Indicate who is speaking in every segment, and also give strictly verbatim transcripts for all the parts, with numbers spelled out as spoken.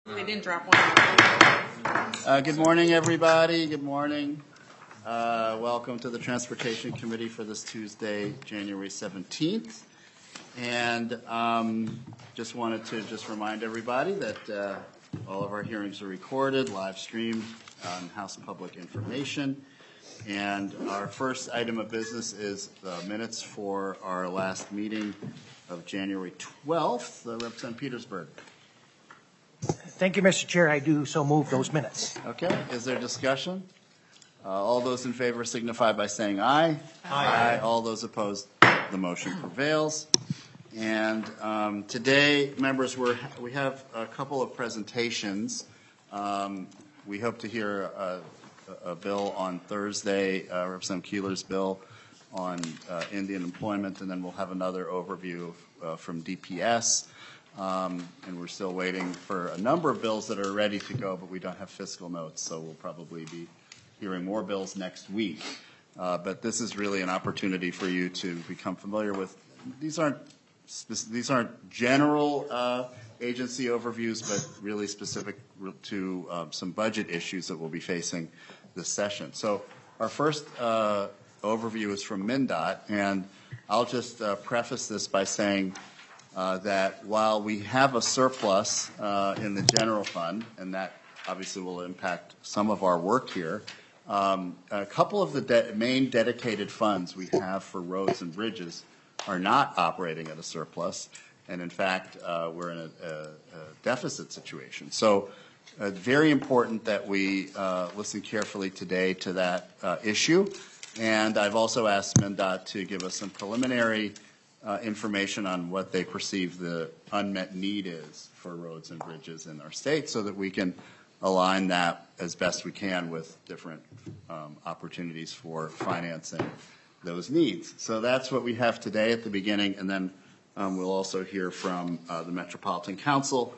Speaker 1: They didn't drop one.
Speaker 2: Uh, good morning, everybody. Good morning. Uh, welcome to the Transportation Committee for this Tuesday, January seventeenth. And um, just wanted to just remind everybody that uh, all of our hearings are recorded, live streamed on House Public Information. And our first item of business is the minutes for our last meeting of January twelfth. Uh, Representative Petersburg.
Speaker 3: Thank you, Mister Chair. I do so move those minutes.
Speaker 2: Okay. Is there discussion? Uh, all those in favor signify by saying aye.
Speaker 3: Aye.
Speaker 2: Aye. All those opposed, the motion prevails. And um, today, members, we're, we have a couple of presentations. Um, we hope to hear a, a bill on Thursday, uh, Representative Keeler's bill on uh, Indian employment, and then we'll have another overview uh, from D P S. Um, and we're still waiting for a number of bills that are ready to go, but we don't have fiscal notes, so we'll probably be hearing more bills next week. Uh, but this is really an opportunity for you to become familiar with. These aren't these aren't general uh, agency overviews, but really specific to uh, some budget issues that we'll be facing this session. So our first uh, overview is from MnDOT, and I'll just uh, preface this by saying Uh, that while we have a surplus uh, in the general fund, and that obviously will impact some of our work here, um, a couple of the de- main dedicated funds we have for roads and bridges are not operating at a surplus, and in fact, uh, we're in a, a, a deficit situation. So uh, very important that we uh, listen carefully today to that uh, issue, and I've also asked MnDOT to give us some preliminary Uh, information on what they perceive the unmet need is for roads and bridges in our state so that we can align that as best we can with different um, opportunities for financing those needs. So that's what we have today at the beginning, and then um, we'll also hear from uh, the Metropolitan Council,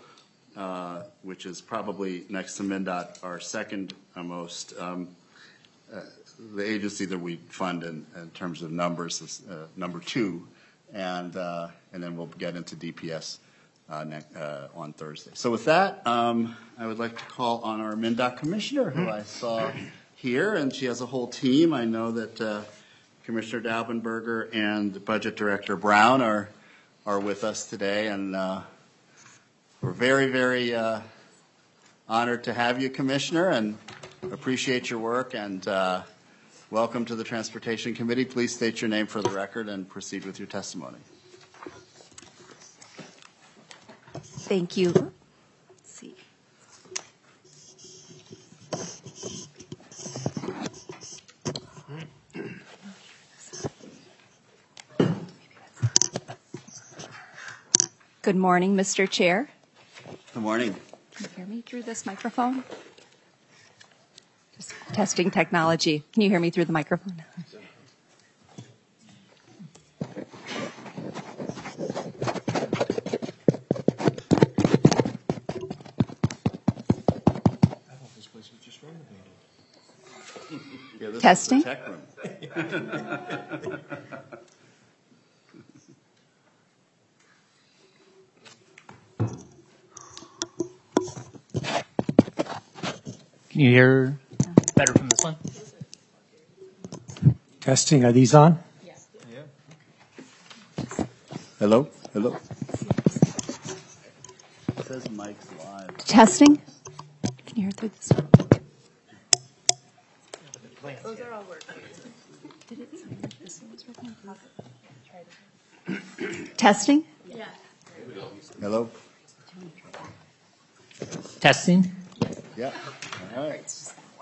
Speaker 2: uh, which is probably next to MnDOT our second uh, most um, uh, the agency that we fund in, in terms of numbers is uh, number two. And uh, and then we'll get into D P S uh, next, uh, on Thursday. So with that, um, I would like to call on our MnDOT commissioner, who I saw here, and she has a whole team. I know that uh, Commissioner Daubenberger and Budget Director Brown are are with us today, and uh, we're very, very uh, honored to have you, Commissioner, and appreciate your work. And uh, welcome to the Transportation Committee. Please state your name for the record and proceed with your testimony.
Speaker 4: Thank you. Let's see. Good morning, Mister Chair.
Speaker 2: Good morning.
Speaker 4: Can you hear me through this microphone? Just testing technology. Can you hear me through the microphone?
Speaker 2: Yeah, this
Speaker 4: Testing.
Speaker 2: is the tech room.
Speaker 5: Can you hear better from this one?
Speaker 3: Testing. Are these on?
Speaker 5: Yes.
Speaker 2: Hello? Hello? It says Mike's live.
Speaker 4: Testing. Can you hear through this one?
Speaker 1: Those are all working.
Speaker 4: Did it sound like this one was working? Testing.
Speaker 1: Yeah.
Speaker 2: Hello?
Speaker 5: Testing.
Speaker 2: Yeah. All right.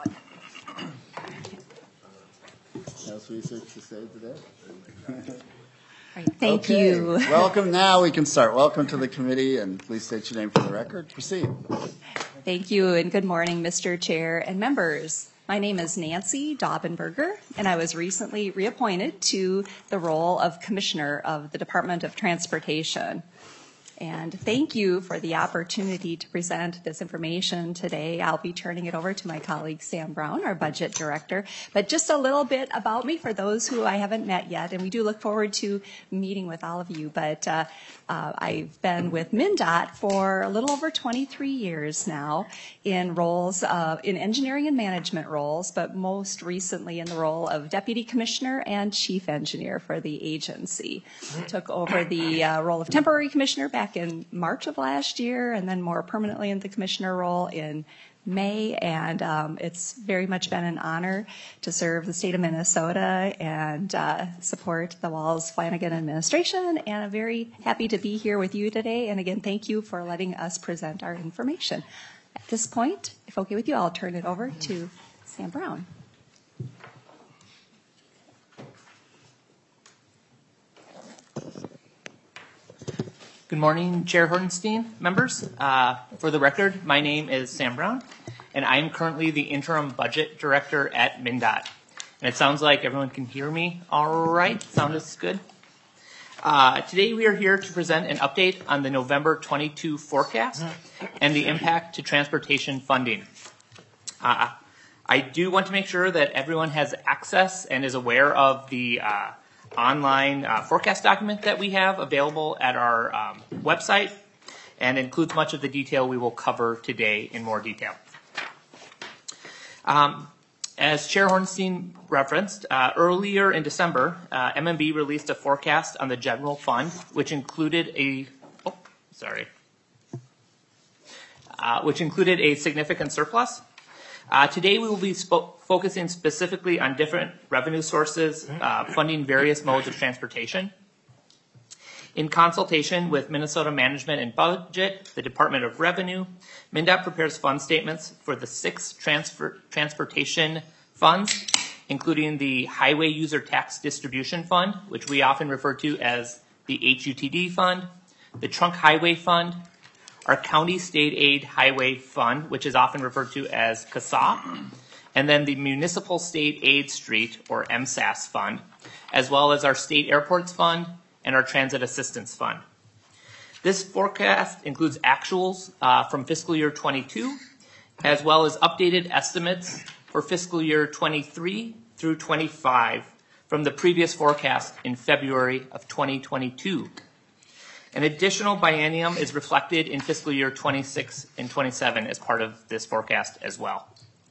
Speaker 2: House research to say today?
Speaker 4: Right, thank
Speaker 2: Okay.
Speaker 4: you.
Speaker 2: Welcome. Now we can start. Welcome to the committee, and please state your name for the record. Proceed.
Speaker 4: Thank you, and good morning, Mister Chair and members. My name is Nancy Daubenberger, and I was recently reappointed to the role of Commissioner of the Department of Transportation. And thank you for the opportunity to present this information today. I'll be turning it over to my colleague Sam Brown, our budget director. But just a little bit about me for those who I haven't met yet, and we do look forward to meeting with all of you. But uh, uh, I've been with MnDOT for a little over twenty-three years now in roles uh, in engineering and management roles, but most recently in the role of deputy commissioner and chief engineer for the agency. Took over the uh, role of temporary commissioner back in March of last year, and then more permanently in the commissioner role in May, and um, it's very much been an honor to serve the state of Minnesota and uh, support the Walls Flanagan administration, and I'm very happy to be here with you today, and again, thank you for letting us present our information. At this point, if okay with you, I'll turn it over to Sam Brown.
Speaker 5: Good morning, Chair Hortenstein, members. Uh, for the record, my name is Sam Brown, and I am currently the interim budget director at MnDOT. And it sounds like everyone can hear me all right. Sound is good. Uh, today we are here to present an update on the November twenty-two forecast and the impact to transportation funding. Uh, I do want to make sure that everyone has access and is aware of the uh, online uh, forecast document that we have available at our um, website, and includes much of the detail we will cover today in more detail. Um, as Chair Hornstein referenced, uh, earlier in December, uh, M M B released a forecast on the general fund, which included a, oh, sorry, uh, which included a significant surplus. Uh, today we will be spo- focusing specifically on different revenue sources, uh, funding various modes of transportation. In consultation with Minnesota Management and Budget, the Department of Revenue, MnDOT prepares fund statements for the six transfer- transportation funds, including the Highway User Tax Distribution Fund, which we often refer to as the H U T D Fund, the Trunk Highway Fund, our County State Aid Highway Fund, which is often referred to as C A S A, and then the Municipal State Aid Street, or M S A S Fund, as well as our State Airports Fund and our Transit Assistance Fund. This forecast includes actuals uh, from fiscal year twenty-two, as well as updated estimates for fiscal year twenty-three through twenty-five from the previous forecast in February of twenty twenty-two. An additional biennium is reflected in fiscal year twenty-six and twenty-seven as part of this forecast as well.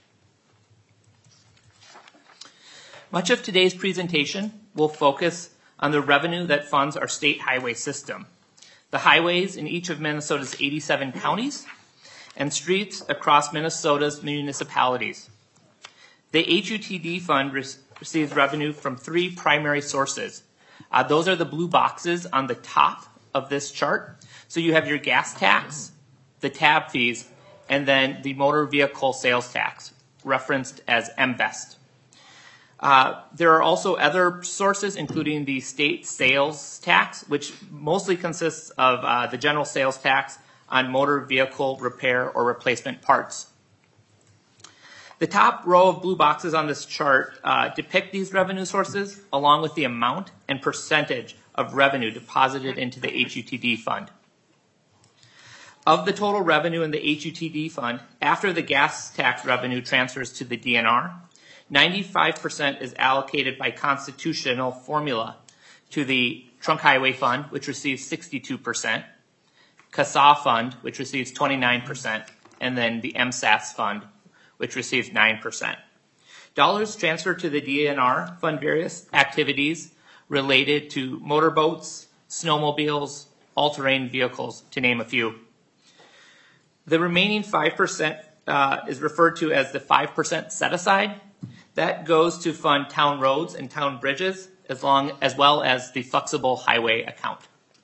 Speaker 5: Much of today's presentation will focus on the revenue that funds our state highway system, the highways in each of Minnesota's eighty-seven counties, and streets across Minnesota's municipalities. The H U T D Fund re- receives revenue from three primary sources. Uh, those are the blue boxes on the top of this chart. So you have your gas tax, the tab fees, and then the motor vehicle sales tax, referenced as M V E S T. Uh, there are also other sources, including the state sales tax, which mostly consists of uh, the general sales tax on motor vehicle repair or replacement parts. The top row of blue boxes on this chart uh, depict these revenue sources along with the amount and percentage of revenue deposited into the H U T D fund. Of the total revenue in the H U T D fund, after the gas tax revenue transfers to the D N R, ninety-five percent is allocated by constitutional formula to the Trunk Highway Fund, which receives sixty-two percent, C A S A Fund, which receives twenty-nine percent, and then the M S A S Fund, which receives nine percent. Dollars transferred to the D N R fund various activities related to motorboats, snowmobiles, all-terrain vehicles, to name a few. The remaining five percent uh, is referred to as the five percent set-aside. That goes to fund town roads and town bridges, as, long, as well as the flexible highway account.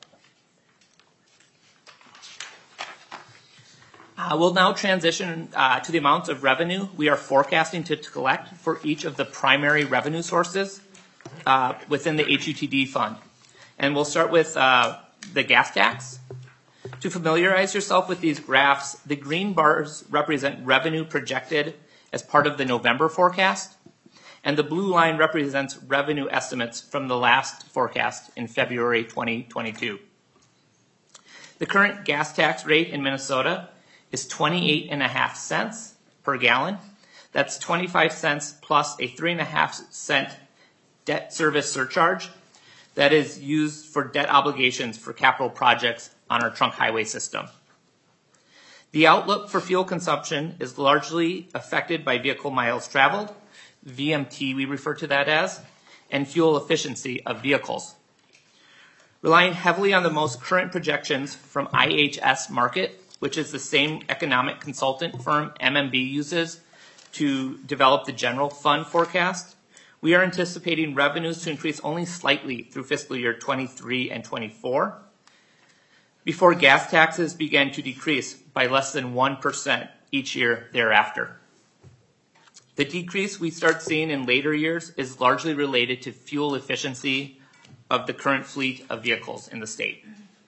Speaker 5: Uh, we'll now transition uh, to the amounts of revenue we are forecasting to, to collect for each of the primary revenue sources uh, within the H U T D fund. And we'll start with uh, the gas tax. To familiarize yourself with these graphs, the green bars represent revenue projected as part of the November forecast, and the blue line represents revenue estimates from the last forecast in February twenty twenty-two. The current gas tax rate in Minnesota is twenty-eight and a half cents per gallon. That's twenty-five cents plus a three and a half cent debt service surcharge that is used for debt obligations for capital projects on our trunk highway system. The outlook for fuel consumption is largely affected by vehicle miles traveled, V M T we refer to that as, and fuel efficiency of vehicles. Relying heavily on the most current projections from I H S Markit, which is the same economic consultant firm M M B uses to develop the general fund forecast, we are anticipating revenues to increase only slightly through fiscal year twenty-three and twenty-four, before gas taxes began to decrease by less than one percent each year thereafter. The decrease we start seeing in later years is largely related to fuel efficiency of the current fleet of vehicles in the state.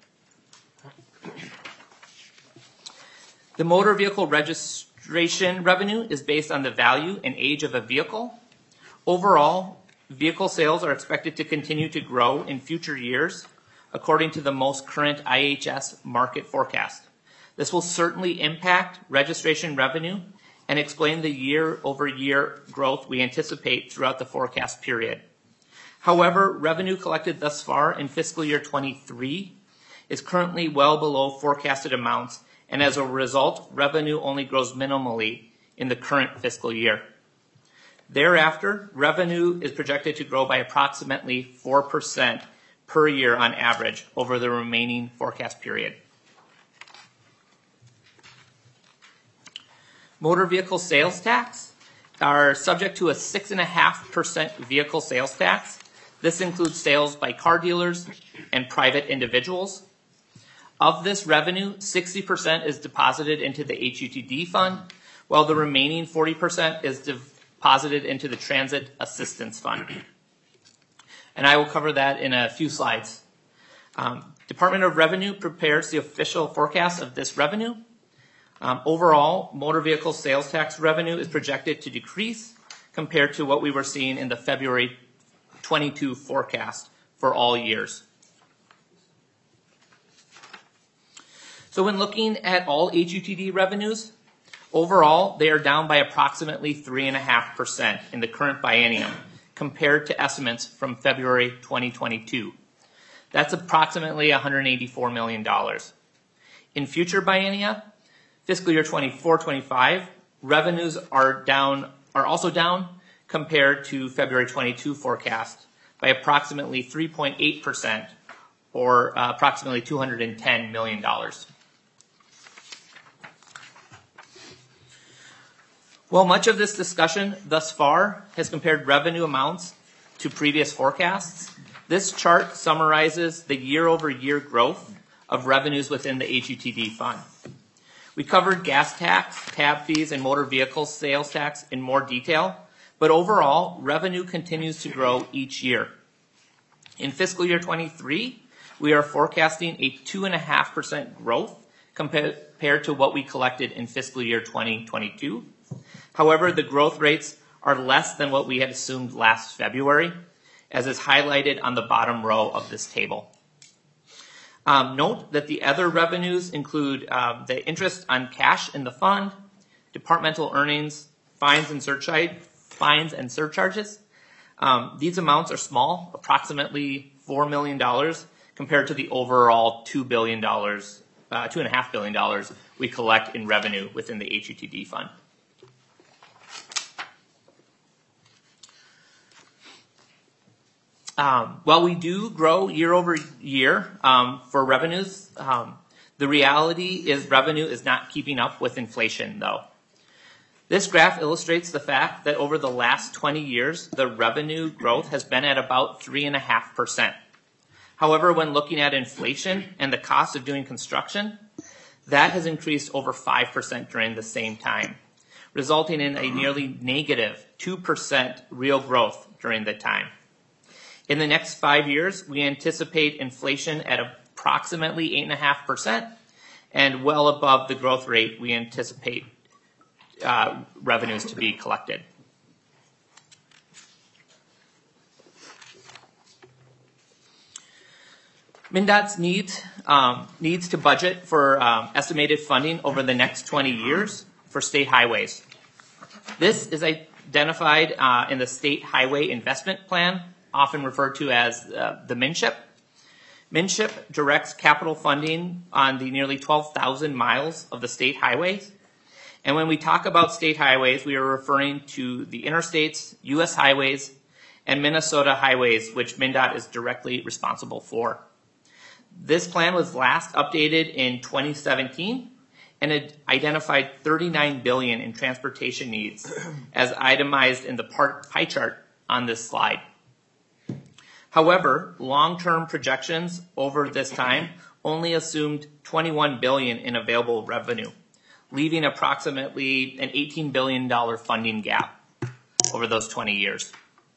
Speaker 5: The motor vehicle registration revenue is based on the value and age of a vehicle. Overall, vehicle sales are expected to continue to grow in future years, according to the most current I H S Markit forecast. This will certainly impact registration revenue and explain the year-over-year growth we anticipate throughout the forecast period. However, revenue collected thus far in fiscal year twenty-three is currently well below forecasted amounts, and as a result, revenue only grows minimally in the current fiscal year. Thereafter, revenue is projected to grow by approximately four percent per year on average over the remaining forecast period. Motor vehicle sales tax are subject to a six point five percent vehicle sales tax. This includes sales by car dealers and private individuals. Of this revenue, sixty percent is deposited into the H U T D fund, while the remaining forty percent is deposited into the Transit Assistance Fund. And I will cover that in a few slides. Um, Department of Revenue prepares the official forecast of this revenue. Um, overall, motor vehicle sales tax revenue is projected to decrease compared to what we were seeing in the February twenty-two forecast for all years. So when looking at all H U T D revenues, overall, they are down by approximately three point five percent in the current biennium compared to estimates from February twenty twenty-two. That's approximately one hundred eighty-four million dollars. In future biennia, fiscal year twenty-four twenty-five, revenues are down, are also down compared to February twenty-two forecast by approximately three point eight percent, or uh, approximately two hundred ten million dollars. Well, much of this discussion thus far has compared revenue amounts to previous forecasts. This chart summarizes the year-over-year growth of revenues within the H U T D fund. We covered gas tax, tab fees, and motor vehicle sales tax in more detail, but overall, revenue continues to grow each year. In fiscal year twenty-three, we are forecasting a two point five percent growth compared to what we collected in fiscal year twenty twenty-two. However, the growth rates are less than what we had assumed last February, as is highlighted on the bottom row of this table. Um, note that the other revenues include uh, the interest on cash in the fund, departmental earnings, fines and surcharge, fines and surcharges. Um, these amounts are small, approximately four million dollars, compared to the overall two billion dollars, uh, two and a half billion dollars we collect in revenue within the H U T D fund. Um, while we do grow year over year um, for revenues, um, the reality is revenue is not keeping up with inflation, though. This graph illustrates the fact that over the last twenty years, the revenue growth has been at about three point five percent. However, when looking at inflation and the cost of doing construction, that has increased over five percent during the same time, resulting in a nearly negative two percent real growth during the time. In the next five years, we anticipate inflation at approximately eight point five percent and well above the growth rate we anticipate uh, revenues to be collected. MnDOT's needs, um, needs to budget for um, estimated funding over the next twenty years for state highways. This is identified uh, in the State Highway Investment Plan, often referred to as uh, the MNCHIP. MNCHIP directs capital funding on the nearly twelve thousand miles of the state highways. And when we talk about state highways, we are referring to the interstates, U S highways, and Minnesota highways, which MnDOT is directly responsible for. This plan was last updated in twenty seventeen, and it identified thirty-nine billion dollars in transportation needs as itemized in the part, pie chart on this slide. However, long-term projections over this time only assumed twenty-one billion dollars in available revenue, leaving approximately an eighteen billion dollars funding gap over those twenty years.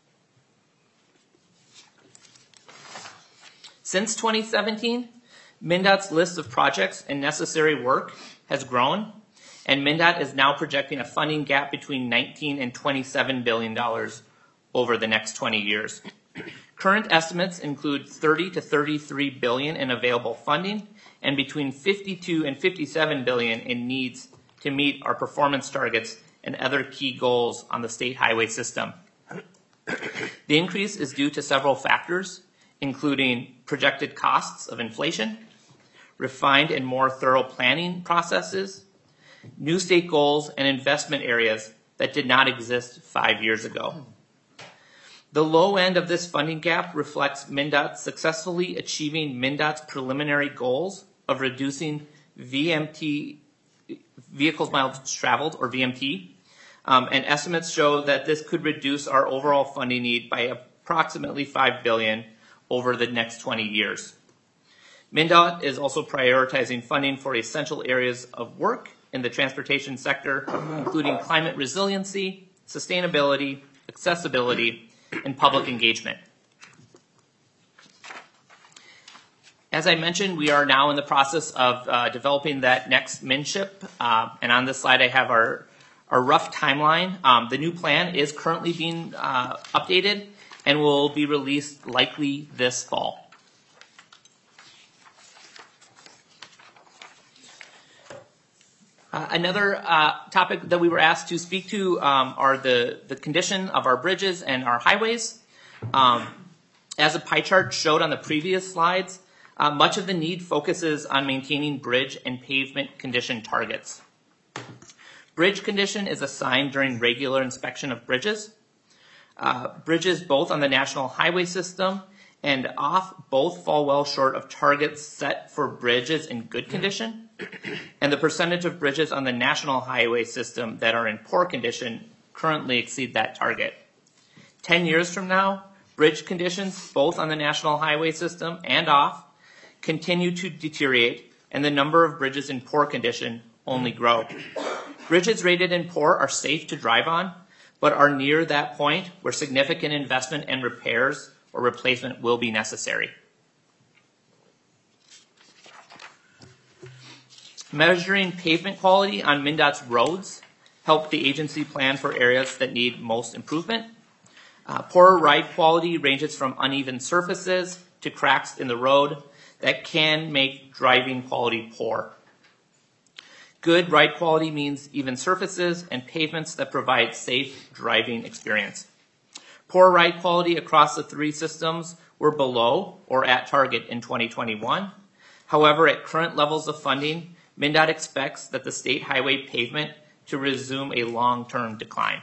Speaker 5: Since twenty seventeen, MnDOT's list of projects and necessary work has grown, and MnDOT is now projecting a funding gap between nineteen and twenty-seven billion dollars over the next twenty years. Current estimates include thirty to thirty-three billion dollars in available funding and between fifty-two and fifty-seven billion dollars in needs to meet our performance targets and other key goals on the state highway system. The increase is due to several factors, including projected costs of inflation, refined and more thorough planning processes, new state goals, and investment areas that did not exist five years ago. The low end of this funding gap reflects MnDOT successfully achieving MnDOT's preliminary goals of reducing V M T, vehicles miles traveled, or V M T, um, and estimates show that this could reduce our overall funding need by approximately five billion dollars over the next twenty years. MnDOT is also prioritizing funding for essential areas of work in the transportation sector, including climate resiliency, sustainability, accessibility, and public engagement. As I mentioned, we are now in the process of uh, developing that next MNCHIP, uh, and on this slide I have our, our rough timeline. Um, the new plan is currently being uh, updated and will be released likely this fall. Uh, another uh, topic that we were asked to speak to um, are the, the condition of our bridges and our highways. Um, as a pie chart showed on the previous slides, uh, much of the need focuses on maintaining bridge and pavement condition targets. Bridge condition is assigned during regular inspection of bridges. Uh, bridges both on the national highway system and off both fall well short of targets set for bridges in good condition, and the percentage of bridges on the national highway system that are in poor condition currently exceed that target. Ten years from now, bridge conditions both on the national highway system and off continue to deteriorate, and the number of bridges in poor condition only grow. Bridges rated in poor are safe to drive on, but are near that point where significant investment and repairs or replacement will be necessary. Measuring pavement quality on MnDOT's roads help the agency plan for areas that need most improvement. Uh, poor ride quality ranges from uneven surfaces to cracks in the road that can make driving quality poor. Good ride quality means even surfaces and pavements that provide safe driving experience. Poor ride quality across the three systems were below or at target in twenty twenty-one. However, at current levels of funding, MnDOT expects that the state highway pavement to resume a long-term decline.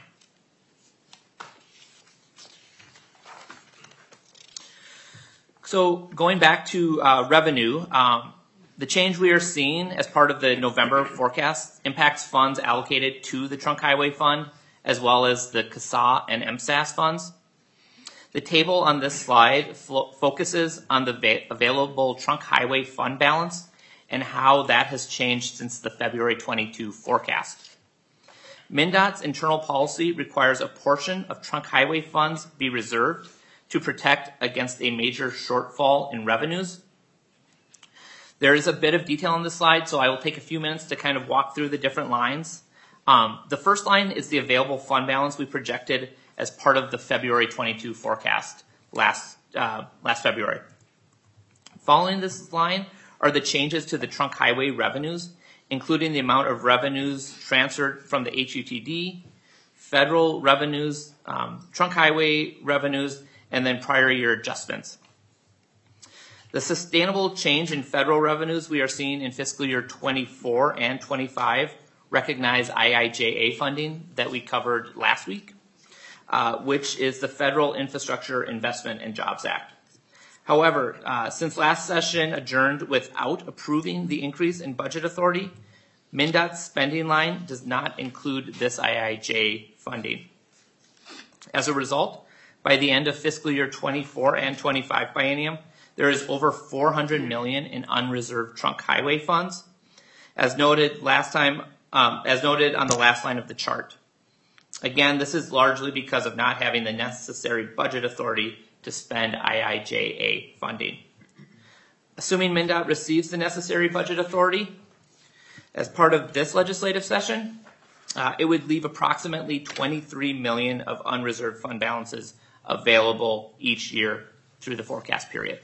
Speaker 5: So going back to uh, revenue, um, the change we are seeing as part of the November forecast impacts funds allocated to the Trunk Highway Fund, as well as the C S A and M S A S funds. The table on this slide fo- focuses on the va- available Trunk Highway Fund balance and how that has changed since the February twenty-two forecast. MnDOT's internal policy requires a portion of Trunk Highway funds be reserved to protect against a major shortfall in revenues. There is a bit of detail on this slide, so I will take a few minutes to kind of walk through the different lines. Um, the first line is the available fund balance we projected as part of the February twenty-two forecast last, uh, last February. Following this line are the changes to the trunk highway revenues, including the amount of revenues transferred from the H U T D, federal revenues, um, trunk highway revenues, and then prior year adjustments. The sustainable change in federal revenues we are seeing in fiscal year twenty-four and twenty-five recognize I I J A funding that we covered last week, uh, which is the Federal Infrastructure Investment and Jobs Act. However, uh, since last session adjourned without approving the increase in budget authority, MnDOT's spending line does not include this I I J funding. As a result, by the end of fiscal year twenty-four and twenty-five biennium, there is over four hundred million dollars in unreserved trunk highway funds, as noted last time, um, as noted on the last line of the chart. Again, this is largely because of not having the necessary budget authority to spend I I J A funding. Assuming MnDOT receives the necessary budget authority as part of this legislative session, uh, it would leave approximately twenty-three million dollars of unreserved fund balances available each year through the forecast period.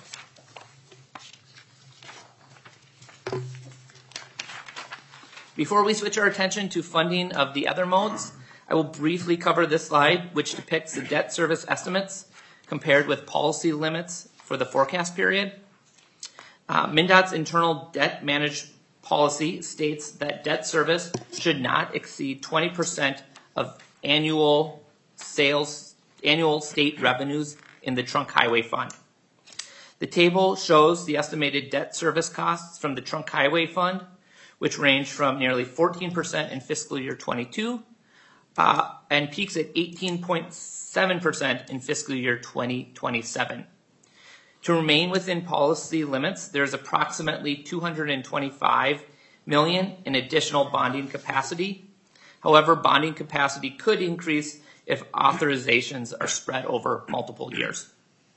Speaker 5: Before we switch our attention to funding of the other modes, I will briefly cover this slide, which depicts the debt service estimates compared with policy limits for the forecast period. Uh, MnDOT's internal debt managed policy states that debt service should not exceed twenty percent of annual sales, annual state revenues in the trunk highway fund. The table shows the estimated debt service costs from the trunk highway fund, which range from nearly fourteen percent in fiscal year twenty-two uh, and peaks at eighteen point seven percent in fiscal year twenty twenty-seven. To remain within policy limits, there's approximately two hundred twenty-five million dollars in additional bonding capacity. However, bonding capacity could increase if authorizations are spread over multiple years.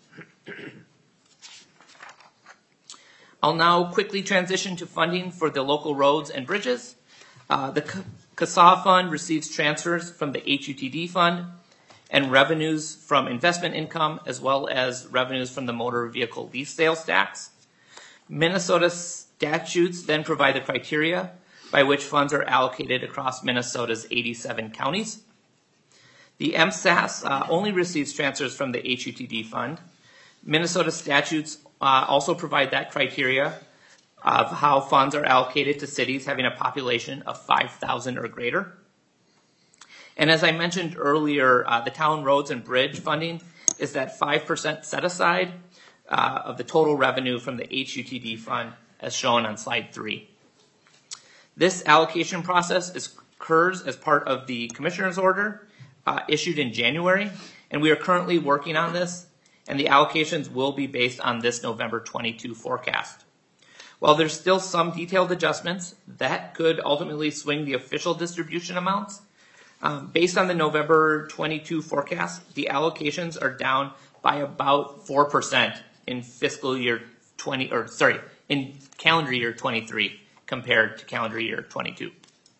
Speaker 5: I'll now quickly transition to funding for the local roads and bridges. Uh, the C A S A fund receives transfers from the H U T D fund and revenues from investment income, as well as revenues from the motor vehicle lease sales tax. Minnesota statutes then provide the criteria by which funds are allocated across Minnesota's eighty-seven counties. The M S A S uh, only receives transfers from the H U T D fund. Minnesota statutes uh, also provide that criteria of how funds are allocated to cities having a population of five thousand or greater. And as I mentioned earlier, uh, the town roads and bridge funding is that five percent set aside uh, of the total revenue from the H U T D fund, as shown on slide three. This allocation process is, occurs as part of the commissioner's order uh, issued in January, and we are currently working on this, and the allocations will be based on this November twenty-two forecast. While there's still some detailed adjustments that could ultimately swing the official distribution amounts, um, based on the November twenty-two forecast, the allocations are down by about four percent in fiscal year twenty, or sorry, in calendar year twenty-three compared to calendar year twenty-two.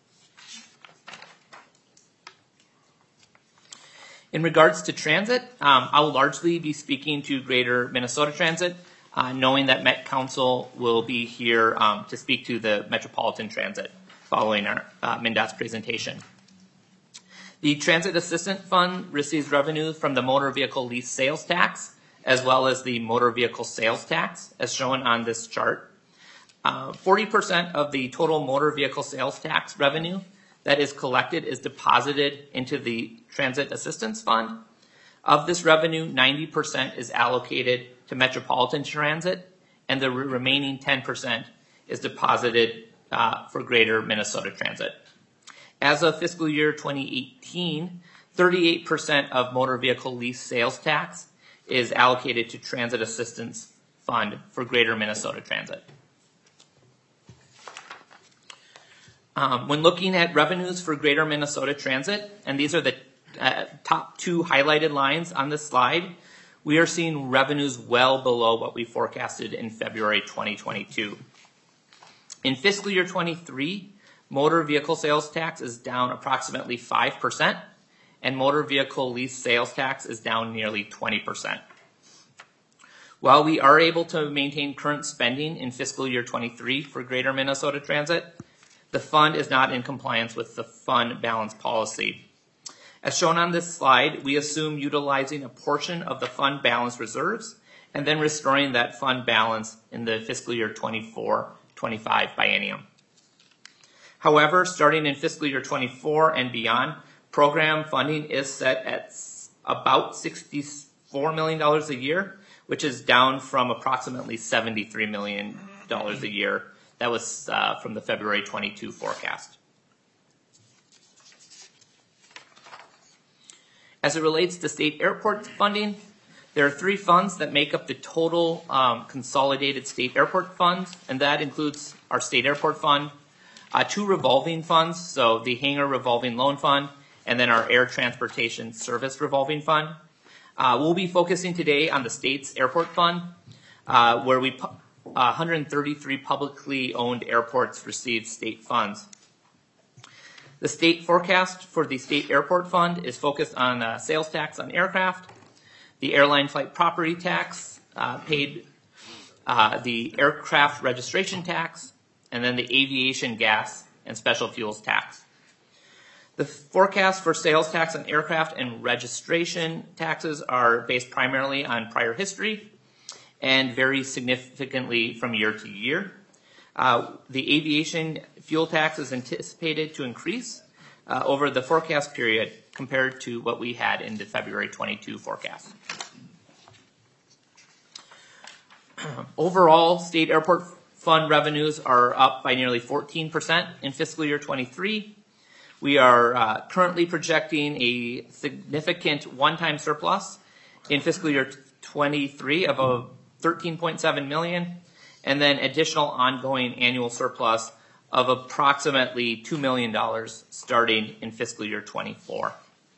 Speaker 5: In regards to transit, um, I will largely be speaking to Greater Minnesota Transit, uh, knowing that Met Council will be here um, to speak to the Metropolitan Transit following our uh, MnDOT's presentation. The Transit Assistance Fund receives revenue from the motor vehicle lease sales tax, as well as the motor vehicle sales tax, as shown on this chart. Uh, forty percent of the total motor vehicle sales tax revenue that is collected is deposited into the Transit Assistance Fund. Of this revenue, ninety percent is allocated to Metropolitan Transit, and the re remaining ten percent is deposited uh, for Greater Minnesota Transit. As of fiscal year twenty eighteen, thirty-eight percent of motor vehicle lease sales tax is allocated to Transit Assistance Fund for Greater Minnesota Transit. Um, when looking at revenues for Greater Minnesota Transit, and these are the uh, top two highlighted lines on this slide, we are seeing revenues well below what we forecasted in February twenty twenty-two. In fiscal year twenty-three, motor vehicle sales tax is down approximately five percent, and motor vehicle lease sales tax is down nearly twenty percent. While we are able to maintain current spending in fiscal year twenty-three for Greater Minnesota Transit, the fund is not in compliance with the fund balance policy. As shown on this slide, we assume utilizing a portion of the fund balance reserves and then restoring that fund balance in the fiscal year twenty-four twenty-five biennium. However, starting in fiscal year twenty-four and beyond, program funding is set at about sixty-four million dollars a year, which is down from approximately seventy-three million dollars a year. That was uh, from the February twenty-two forecast. As it relates to state airport funding, there are three funds that make up the total um, consolidated state airport funds, and that includes our state airport fund, uh, two revolving funds, so the hangar revolving loan fund, and then our air transportation service revolving fund. Uh, we'll be focusing today on the state's airport fund, uh, where we uh, one hundred thirty-three publicly owned airports receive state funds. The state forecast for the state airport fund is focused on uh, sales tax on aircraft, the airline flight property tax uh, paid, uh, the aircraft registration tax, and then the aviation gas and special fuels tax. The forecast for sales tax on aircraft and registration taxes are based primarily on prior history and vary significantly from year to year. Uh, the aviation fuel tax is anticipated to increase uh, over the forecast period compared to what we had in the February twenty-two forecast. Overall, state airport fund revenues are up by nearly fourteen percent in fiscal year twenty-three. We are uh, currently projecting a significant one-time surplus in fiscal year twenty-three of a thirteen point seven million dollars, and then additional ongoing annual surplus of approximately two million dollars starting in fiscal year twenty-four.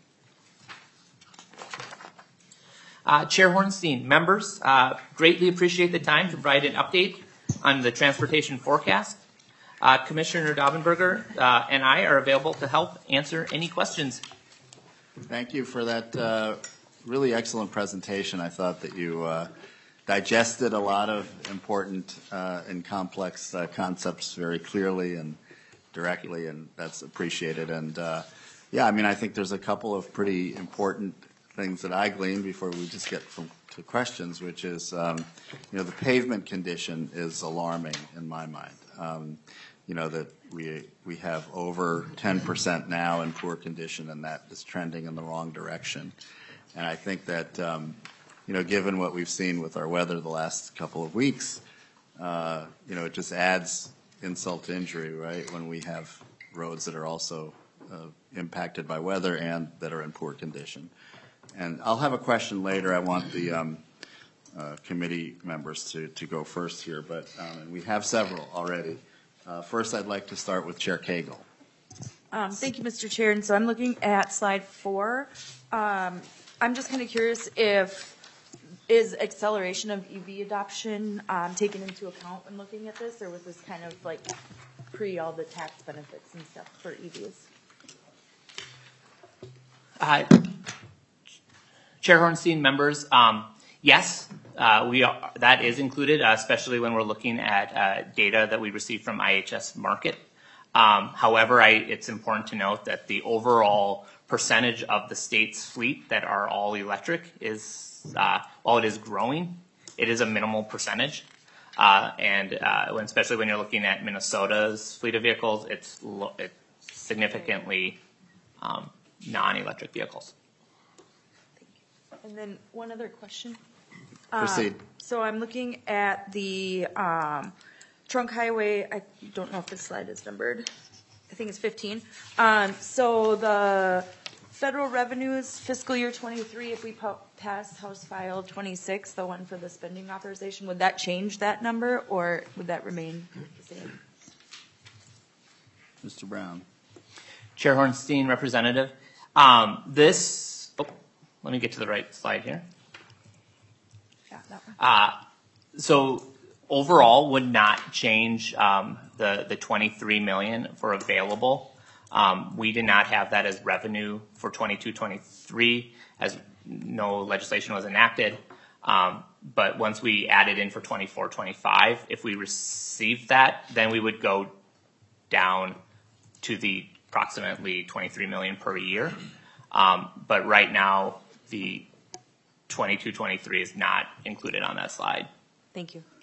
Speaker 5: Uh, Chair Hornstein, members, uh, greatly appreciate the time to provide an update on the transportation forecast. Uh, Commissioner Daubenberger uh, and I are available to help answer any questions.
Speaker 2: Thank you for that uh, really excellent presentation. I thought that you uh, digested a lot of important uh, and complex uh, concepts very clearly and directly, and that's appreciated. And uh, yeah, I mean, I think there's a couple of pretty important things that I gleaned before we just get from, to questions, which is, um, you know, the pavement condition is alarming in my mind. Um, you know, that we we have over ten percent now in poor condition, and that is trending in the wrong direction. And I think that, um, you know, given what we've seen with our weather the last couple of weeks, uh, you know, it just adds insult to injury, right, when we have roads that are also uh, impacted by weather and that are in poor condition. And I'll have a question later. I want the um, uh, committee members to, to go first here, but um, and we have several already. Uh, first, I'd like to start with Chair Cagle.
Speaker 1: Um, thank you, Mister Chair. And so I'm looking at slide four. Um, I'm just kind of curious if is acceleration of E V adoption um, taken into account when looking at this, or was this kind of like pre all the tax benefits and stuff for E Vs?
Speaker 5: Uh, Chair Hornstein, members, um, yes, uh, we are, that is included, uh, especially when we're looking at uh, data that we receive from I H S Market. Um, however, I, it's important to note that the overall percentage of the state's fleet that are all electric is, uh, while it is growing, it is a minimal percentage. Uh, and uh, when, especially when you're looking at Minnesota's fleet of vehicles, it's, lo- it's significantly um, non-electric vehicles.
Speaker 1: And then one other question.
Speaker 2: Proceed.
Speaker 1: Um, so I'm looking at the um, trunk highway. I don't know if this slide is numbered. I think it's fifteen. Um, so the federal revenues fiscal year twenty-three, if we po- pass House File twenty-six, the one for the spending authorization, would that change that number, or would that remain the same?
Speaker 2: Mister Brown.
Speaker 5: Chair Hornstein, Representative. Um, this, oh, let me get to the right slide here.
Speaker 1: Yeah, that one.
Speaker 5: Uh, so overall would not change um, the, the twenty-three million for available. Um, we did not have that as revenue for twenty-two twenty-three as no legislation was enacted. Um, but once we add it in for twenty-four, twenty-five, if we received that, then we would go down to the approximately twenty-three million per year. Um, but right now, the twenty-two, twenty-three is not included on that slide.
Speaker 1: Thank you.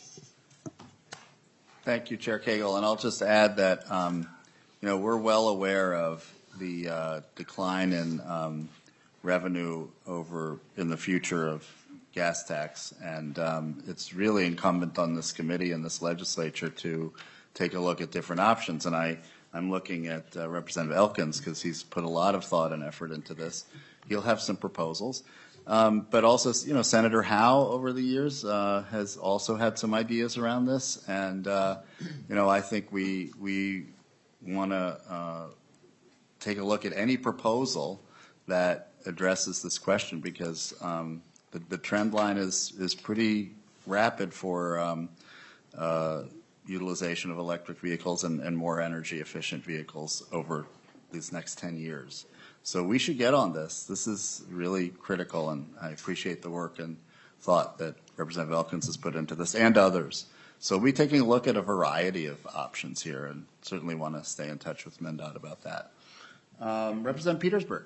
Speaker 2: Thank you, Chair Cagle. And I'll just add that, um, you know, we're well aware of the uh, decline in um, revenue over in the future of gas tax. And um, it's really incumbent on this committee and this legislature to take a look at different options. And I, I'm looking at uh, Representative Elkins because he's put a lot of thought and effort into this. He'll have some proposals. Um, but also, you know, Senator Howe over the years uh, has also had some ideas around this. And, uh, you know, I think we, we want to uh, take a look at any proposal that addresses this question because um, the, the trend line is, is pretty rapid for um, uh, utilization of electric vehicles and, and more energy efficient vehicles over these next ten years. So we should get on this. This is really critical, and I appreciate the work and thought that Representative Elkins has put into this and others. So we're taking a look at a variety of options here and certainly want to stay in touch with MnDOT about that. Um, Representative Petersburg.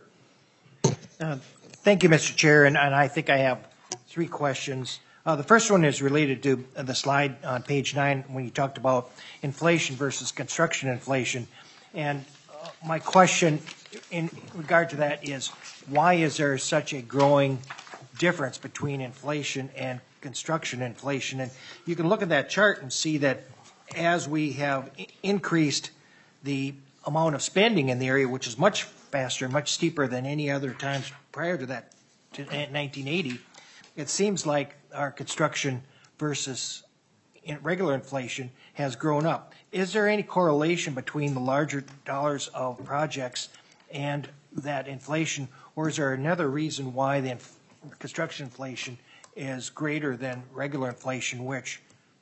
Speaker 3: Uh, Thank you, Mister Chair, and, and I think I have three questions. Uh, the first one is related to the slide on page nine when you talked about inflation versus construction inflation. And uh, my question in regard to that is, why is there such a growing difference between inflation and construction inflation? And you can look at that chart and see that as we have increased the amount of spending in the area, which is much faster, much steeper than any other times prior to that, to nineteen eighty, it seems like our construction versus in regular inflation has grown up. Is there any correlation between the larger dollars of projects and that inflation, or is there another reason why the inf- construction inflation is greater than regular inflation, which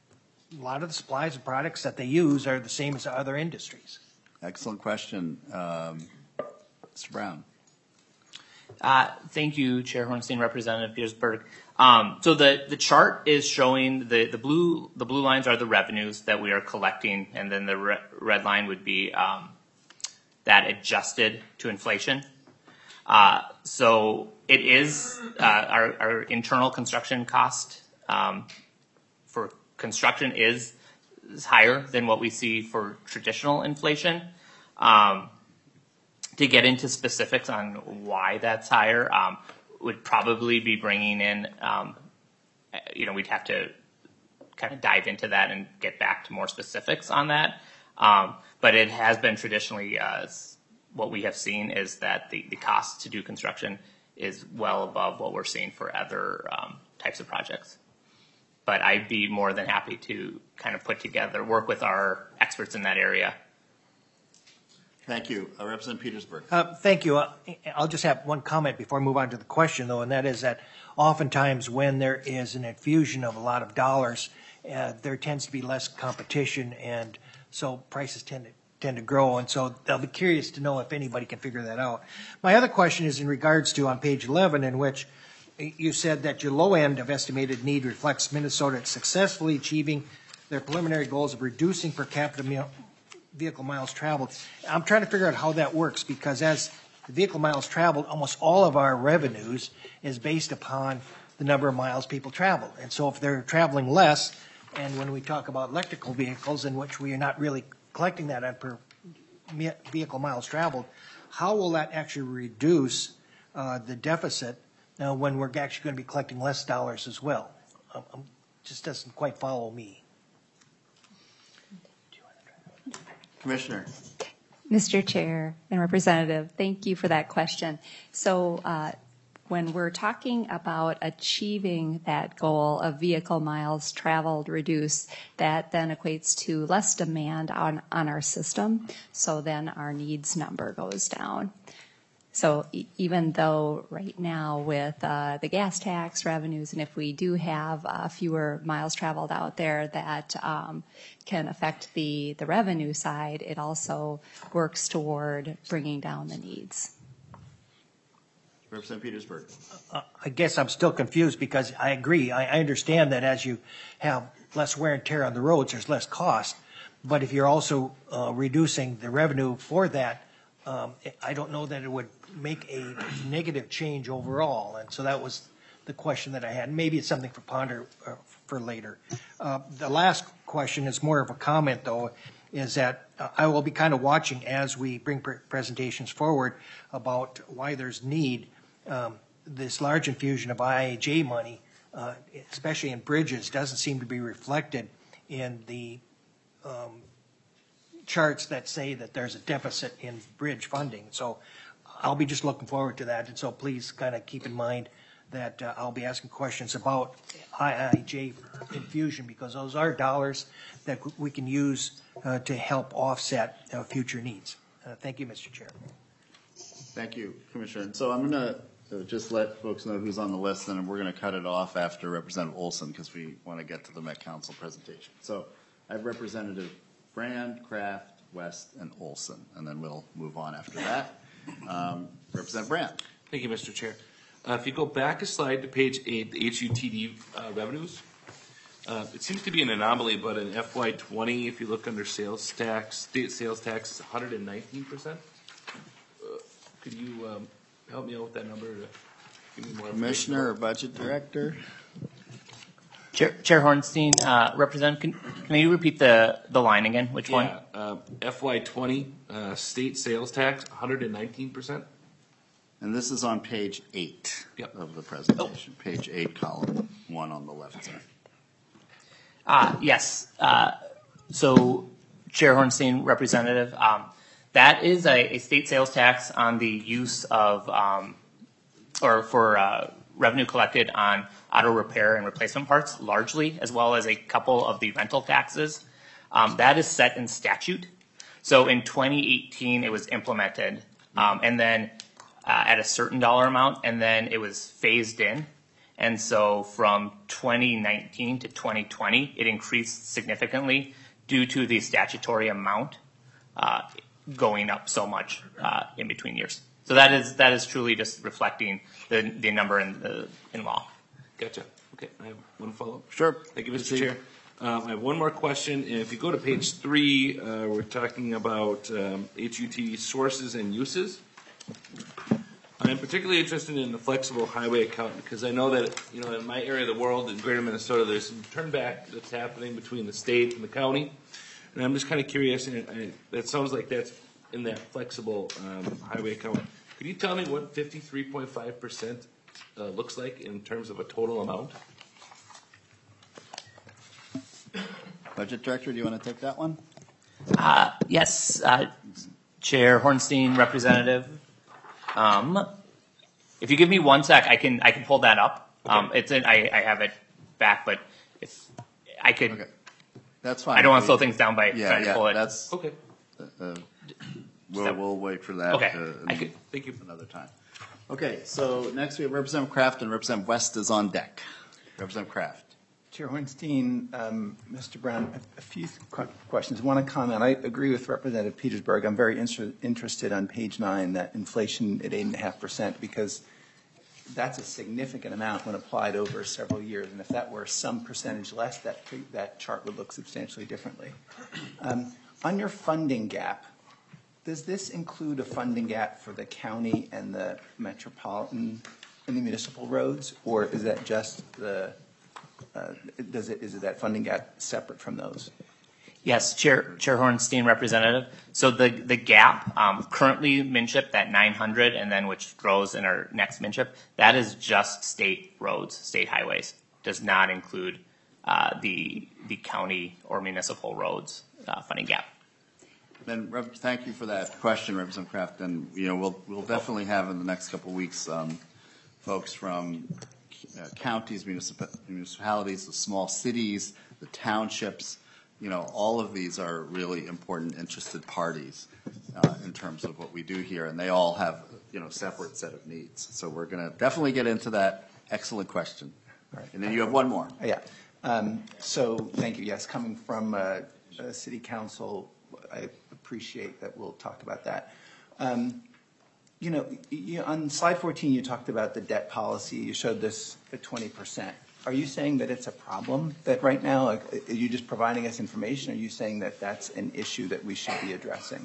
Speaker 3: a lot of the supplies and products that they use are the same as other industries?
Speaker 2: Excellent question. Um, Mister Brown.
Speaker 5: Uh, thank you, Chair Hornstein, Representative Petersburg. Um, so the, the chart is showing the, the blue the blue lines are the revenues that we are collecting, and then the re- red line would be um, that adjusted to inflation. Uh, so it is uh, our, our internal construction cost um, for construction is, is higher than what we see for traditional inflation. Um, to get into specifics on why that's higher, um, would probably be bringing in, um, you know, we'd have to kind of dive into that and get back to more specifics on that. Um, but it has been traditionally, uh, what we have seen is that the, the cost to do construction is well above what we're seeing for other um, types of projects. But I'd be more than happy to kind of put together, work with our experts in that area.
Speaker 2: Thank you. Uh, Representative Petersburg.
Speaker 3: Uh, thank you. Uh, I'll just have one comment before I move on to the question, though, and that is that oftentimes when there is an infusion of a lot of dollars, uh, there tends to be less competition, and so prices tend to tend to grow. And so I'll be curious to know if anybody can figure that out. My other question is in regards to on page eleven, in which you said that your low end of estimated need reflects Minnesota successfully achieving their preliminary goals of reducing per capita meal vehicle miles traveled. I'm trying to figure out how that works, because as the vehicle miles traveled, almost all of our revenues is based upon the number of miles people travel. And so if they're traveling less, and when we talk about electrical vehicles, in which we are not really collecting that on per vehicle miles traveled, how will that actually reduce uh, the deficit uh, when we're actually going to be collecting less dollars as well? Um, um, just doesn't quite follow me.
Speaker 2: Commissioner.
Speaker 4: Mister Chair and Representative, thank you for that question. So uh, when we're talking about achieving that goal of vehicle miles traveled reduced, that then equates to less demand on, on our system. So then our needs number goes down. So e- even though right now with uh, the gas tax revenues, and if we do have uh, fewer miles traveled out there, that um, can affect the, the revenue side, it also works toward bringing down the needs.
Speaker 2: Representative Petersburg.
Speaker 3: I guess I'm still confused because I agree. I, I understand that as you have less wear and tear on the roads, there's less cost. But if you're also uh, reducing the revenue for that, um, I don't know that it would make a negative change overall. And so that was the question that I had. Maybe it's something for ponder uh, for later. Uh, the last question is more of a comment, though, is that uh, I will be kind of watching as we bring pre presentations forward about why there's need. Um, this large infusion of I I J money, uh, especially in bridges, doesn't seem to be reflected in the um, charts that say that there's a deficit in bridge funding. So I'll be just looking forward to that. And so please kind of keep in mind that uh, I'll be asking questions about I I J infusion because those are dollars that we can use uh, to help offset uh, future needs. Uh, thank you, Mister Chair.
Speaker 2: Thank you, Commissioner. And so I'm going to just let folks know who's on the list, and we're going to cut it off after Representative Olson because we want to get to the Met Council presentation. So I have Representative Brand, Kraft, West, and Olson, and then we'll move on after that. Um, Representative Brand.
Speaker 6: Thank you, Mister Chair. Uh, if you go back a slide to page eight, the H U T D uh, revenues, uh, it seems to be an anomaly, but in F Y twenty, if you look under sales tax, state sales tax is one hundred nineteen percent. Uh, could you um, help me out with that number to give me more
Speaker 2: Commissioner or Budget Director?
Speaker 5: Chair, Chair Hornstein, uh, Representative, can, can you repeat the, the line again? Which one?
Speaker 6: Yeah, uh, F Y twenty, uh, state sales tax, one hundred nineteen percent.
Speaker 2: And this is on page eight
Speaker 6: Yep.
Speaker 2: of the presentation, page eight, column one on the left side.
Speaker 5: Uh, yes. Uh, so, Chair Hornstein, Representative, um, that is a, a state sales tax on the use of, um, or for uh, revenue collected on auto repair and replacement parts, largely, as well as a couple of the rental taxes. Um, that is set in statute. So in twenty eighteen, it was implemented, um, and then uh, at a certain dollar amount, and then it was phased in. And so from twenty nineteen to twenty twenty, it increased significantly due to the statutory amount uh, going up so much uh, in between years. So that is that is truly just reflecting the the number in the in law.
Speaker 6: Gotcha. Okay, I have one follow-up.
Speaker 2: Sure.
Speaker 6: Thank you, Mister Chair. Um, I have one more question. And if you go to page three, uh, we're talking about um, H U T sources and uses. I'm particularly interested in the flexible highway account because I know that, you know, in my area of the world, in greater Minnesota, there's some turnback that's happening between the state and the county. And I'm just kind of curious, and I, that sounds like that's in that flexible um, highway account. Could you tell me what fifty-three point five percent uh, looks like in terms of a total amount?
Speaker 2: Budget Director, do you want to take that one?
Speaker 5: Uh, yes, uh, Chair Hornstein, Representative. Um, if you give me one sec, I can I can pull that up. Um, it's in, I, I have it back, but if I could,
Speaker 2: Okay. That's fine.
Speaker 5: I don't want to
Speaker 2: We-
Speaker 5: slow things down by
Speaker 2: Yeah,
Speaker 5: trying to
Speaker 2: yeah,
Speaker 5: pull it.
Speaker 2: that's,
Speaker 6: Okay,
Speaker 2: uh, we'll, we'll wait for that.
Speaker 5: Okay,
Speaker 2: uh,
Speaker 5: I could-
Speaker 6: thank you.
Speaker 2: Another time. Okay, so next we have Representative Kraft, and Representative West is on deck. Representative Kraft.
Speaker 7: Chair Hornstein, um, Mister Brown, a, a few qu- questions. One, to comment. I agree with Representative Petersburg. I'm very inter- interested on page nine, that inflation at eight point five percent, because that's a significant amount when applied over several years. And if that were some percentage less, that, that chart would look substantially differently. Um, on your funding gap, does this include a funding gap for the county and the metropolitan and the municipal roads, or is that just the Uh, does it, is it that funding gap separate from those?
Speaker 5: Yes, Chair Chair Hornstein, Representative. So the the gap um, currently MnCHIP, that nine hundred, and then which grows in our next MnCHIP, that is just state roads, state highways. Does not include uh, the the county or municipal roads uh, funding gap.
Speaker 2: Then, Rep, thank you for that question, Representative Kraft. And you know, we'll we'll definitely have in the next couple of weeks um, folks from uh, counties, municip- municipalities, the small cities, the townships. You know, all of these are really important, interested parties uh, in terms of what we do here, and they all have you know separate set of needs. So we're going to definitely get into that. Excellent question.
Speaker 7: All right.
Speaker 2: And then you have one more.
Speaker 7: Yeah. Um, so thank you. Yes, coming from uh, a city council, I appreciate that we'll talk about that. Um, You know, you, on slide fourteen, you talked about the debt policy. You showed this at twenty percent. Are you saying that it's a problem that right now, like, are you just providing us information? Or are you saying that that's an issue that we should be addressing?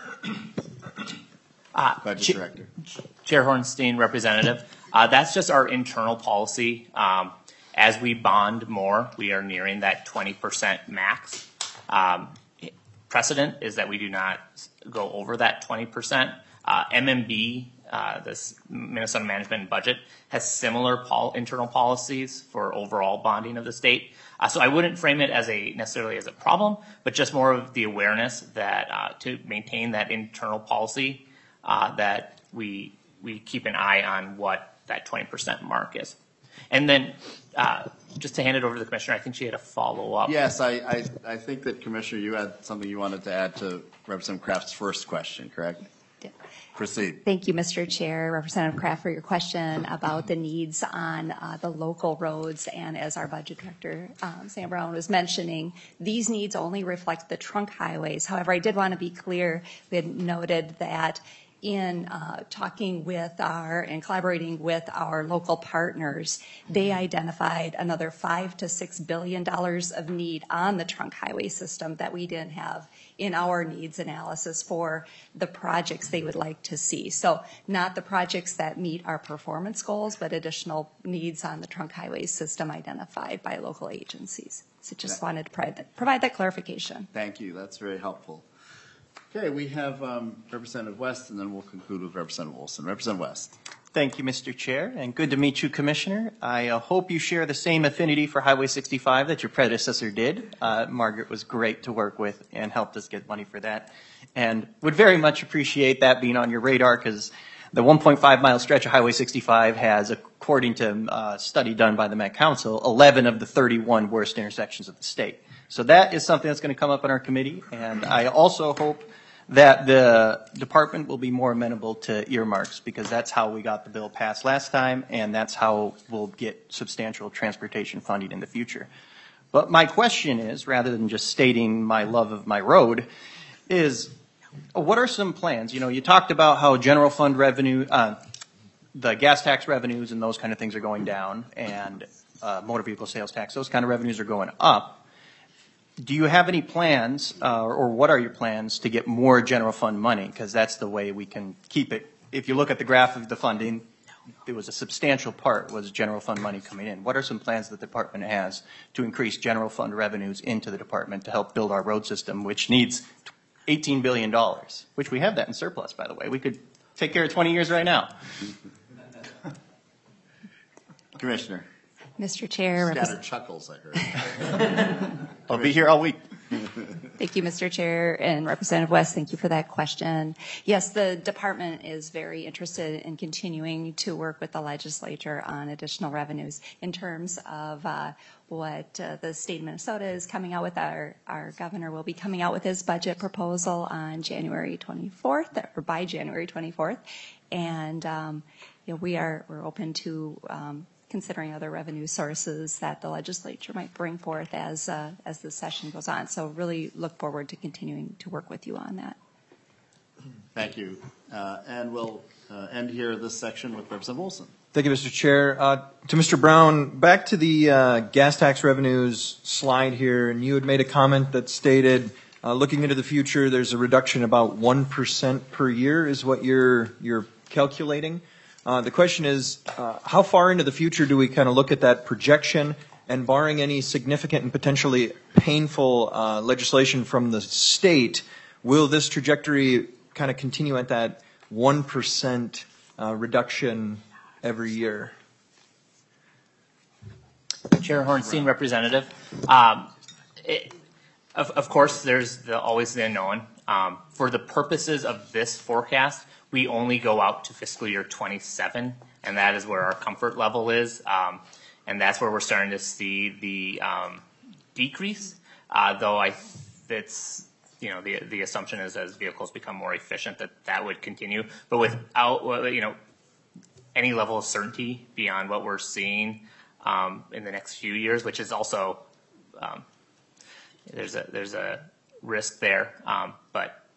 Speaker 5: Uh,
Speaker 2: Budget
Speaker 5: Ch-
Speaker 2: Director.
Speaker 5: Chair Hornstein, Representative. Uh, that's just our internal policy. Um, as we bond more, we are nearing that twenty percent max. Um, precedent is that we do not go over that twenty percent. Uh, M M B, uh, this Minnesota Management and Budget, has similar pol- internal policies for overall bonding of the state. Uh, so I wouldn't frame it as a necessarily as a problem, but just more of the awareness that uh, to maintain that internal policy, uh, that we we keep an eye on what that twenty percent mark is. And then uh, just to hand it over to the Commissioner, I think she had a follow-up.
Speaker 2: Yes, I, I, I think that, Commissioner, you had something you wanted to add to Representative Kraft's first question, correct?
Speaker 4: Yeah.
Speaker 2: Proceed.
Speaker 4: Thank you, Mister Chair, Representative Kraft, for your question about the needs on uh, the local roads. And as our Budget Director, um, Sam Brown, was mentioning, these needs only reflect the trunk highways. However, I did want to be clear. We had noted that in uh, talking with our and collaborating with our local partners, they identified another five to six billion dollars of need on the trunk highway system that we didn't have in our needs analysis for the projects they would like to see. So not the projects that meet our performance goals, but additional needs on the trunk highway system identified by local agencies. So just wanted to provide that, provide that clarification.
Speaker 2: Thank you. That's very helpful. Okay, we have um, Representative West, and then we'll conclude with Representative Olson. Representative West.
Speaker 8: Thank you, Mister Chair, and good to meet you, Commissioner. I uh, hope you share the same affinity for Highway sixty-five that your predecessor did. Uh, Margaret was great to work with and helped us get money for that, and would very much appreciate that being on your radar, because the one point five mile stretch of Highway sixty-five has, according to a uh, study done by the Met Council, eleven of the thirty-one worst intersections of the state. So that is something that's going to come up in our committee, and I also hope that the department will be more amenable to earmarks, because that's how we got the bill passed last time, and that's how we'll get substantial transportation funding in the future. But my question is, rather than just stating my love of my road, is what are some plans? You know, you talked about how general fund revenue, uh, the gas tax revenues and those kind of things are going down, and uh, motor vehicle sales tax, those kind of revenues are going up. Do you have any plans, uh, or what are your plans to get more general fund money? Because that's the way we can keep it. If you look at the graph of the funding, it was a substantial part was general fund money coming in. What are some plans that the department has to increase general fund revenues into the department to help build our road system, which needs eighteen billion dollars, which we have that in surplus, by the way. We could take care of twenty years right now.
Speaker 2: Commissioner.
Speaker 4: Mister Chair.
Speaker 2: Scattered chuckles, I heard.
Speaker 8: I'll be here all week.
Speaker 4: Thank you, Mister Chair, and Representative West, thank you for that question. Yes, the department is very interested in continuing to work with the legislature on additional revenues in terms of uh, what uh, the state of Minnesota is coming out with. Our, our governor will be coming out with his budget proposal on January twenty-fourth, or by January twenty-fourth, and um, you know, we are we're open to um, considering other revenue sources that the legislature might bring forth as uh, as the session goes on. So really look forward to continuing to work with you on that.
Speaker 2: Thank you. Uh, and we'll uh, end here this section with Representative Olson.
Speaker 9: Thank you, Mister Chair. Uh, to Mister Brown, back to the uh, gas tax revenues slide here, and you had made a comment that stated, uh, looking into the future, there's a reduction about one percent per year is what you're you're calculating. Uh, the question is, uh, how far into the future do we kind of look at that projection, and barring any significant and potentially painful uh, legislation from the state, will this trajectory kind of continue at that one percent uh, reduction every year?
Speaker 5: Chair Hornstein, Representative. Um, it, of, of course, there's the, always the unknown. Um, for the purposes of this forecast, we only go out to fiscal year twenty-seven, and that is where our comfort level is. Um, and that's where we're starting to see the um, decrease, uh, though I, it's, you know, the, the assumption is as vehicles become more efficient that that would continue. But without, you know, any level of certainty beyond what we're seeing um, in the next few years, which is also, um, there's a there's a risk there. Um, but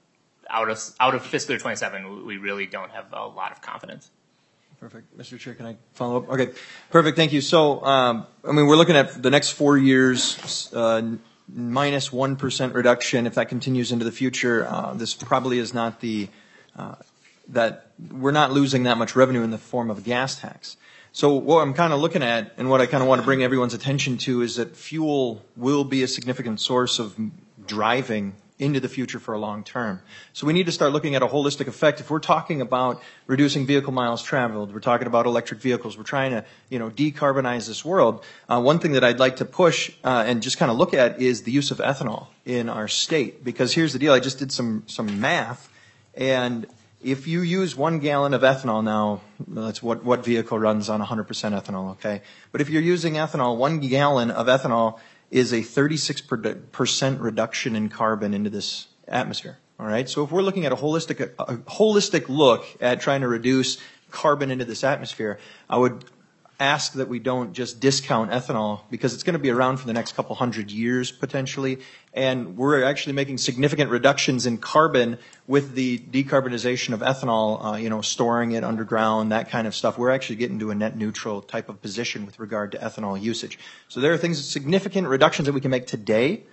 Speaker 5: out of out of fiscal year twenty-seven, we really don't have a lot of confidence.
Speaker 9: Perfect. Mister Chair, can I follow up? Okay, perfect, thank you. So, um, I mean, we're looking at the next four years, uh, minus one percent reduction. If that continues into the future, uh, this probably is not the, uh, that, we're not losing that much revenue in the form of a gas tax. So what I'm kind of looking at, and what I kind of want to bring everyone's attention to, is that fuel will be a significant source of driving into the future for a long term. So we need to start looking at a holistic effect. If we're talking about reducing vehicle miles traveled, we're talking about electric vehicles, we're trying to, you know, decarbonize this world. Uh, one thing that I'd like to push uh, and just kind of look at is the use of ethanol in our state. Because here's the deal, I just did some, some math, and if you use one gallon of ethanol now, that's what, what vehicle runs on one hundred percent ethanol, okay? But if you're using ethanol, one gallon of ethanol is a thirty-six percent reduction in carbon into this atmosphere, all right? So if we're looking at a holistic, a holistic look at trying to reduce carbon into this atmosphere, I would ask that we don't just discount ethanol, because it's going to be around for the next couple hundred years potentially, and we're actually making significant reductions in carbon with the decarbonization of ethanol, uh, you know, storing it underground, that kind of stuff. We're actually getting to a net neutral type of position with regard to ethanol usage. So there are things, significant reductions that we can make today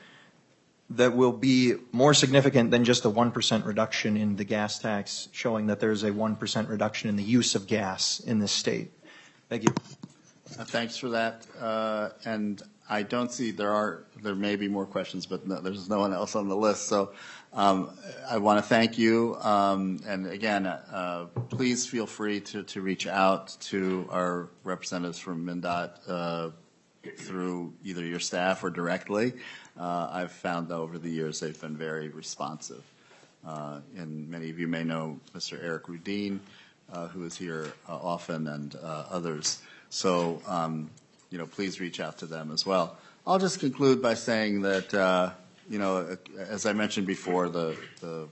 Speaker 9: that will be more significant than just a one percent reduction in the gas tax, showing that there's a one percent reduction in the use of gas in this state. Thank you.
Speaker 2: Uh, thanks for that. Uh, and I don't see, there are, there may be more questions, but no, there's no one else on the list. So um, I want to thank you. Um, and again, uh, please feel free to, to reach out to our representatives from MnDOT uh, through either your staff or directly. Uh, I've found over the years they've been very responsive. Uh, and many of you may know Mister Eric Rudin, Uh, who is here uh, often, and uh, others. So, um, you know, please reach out to them as well. I'll just conclude by saying that, uh, you know, as I mentioned before, the, the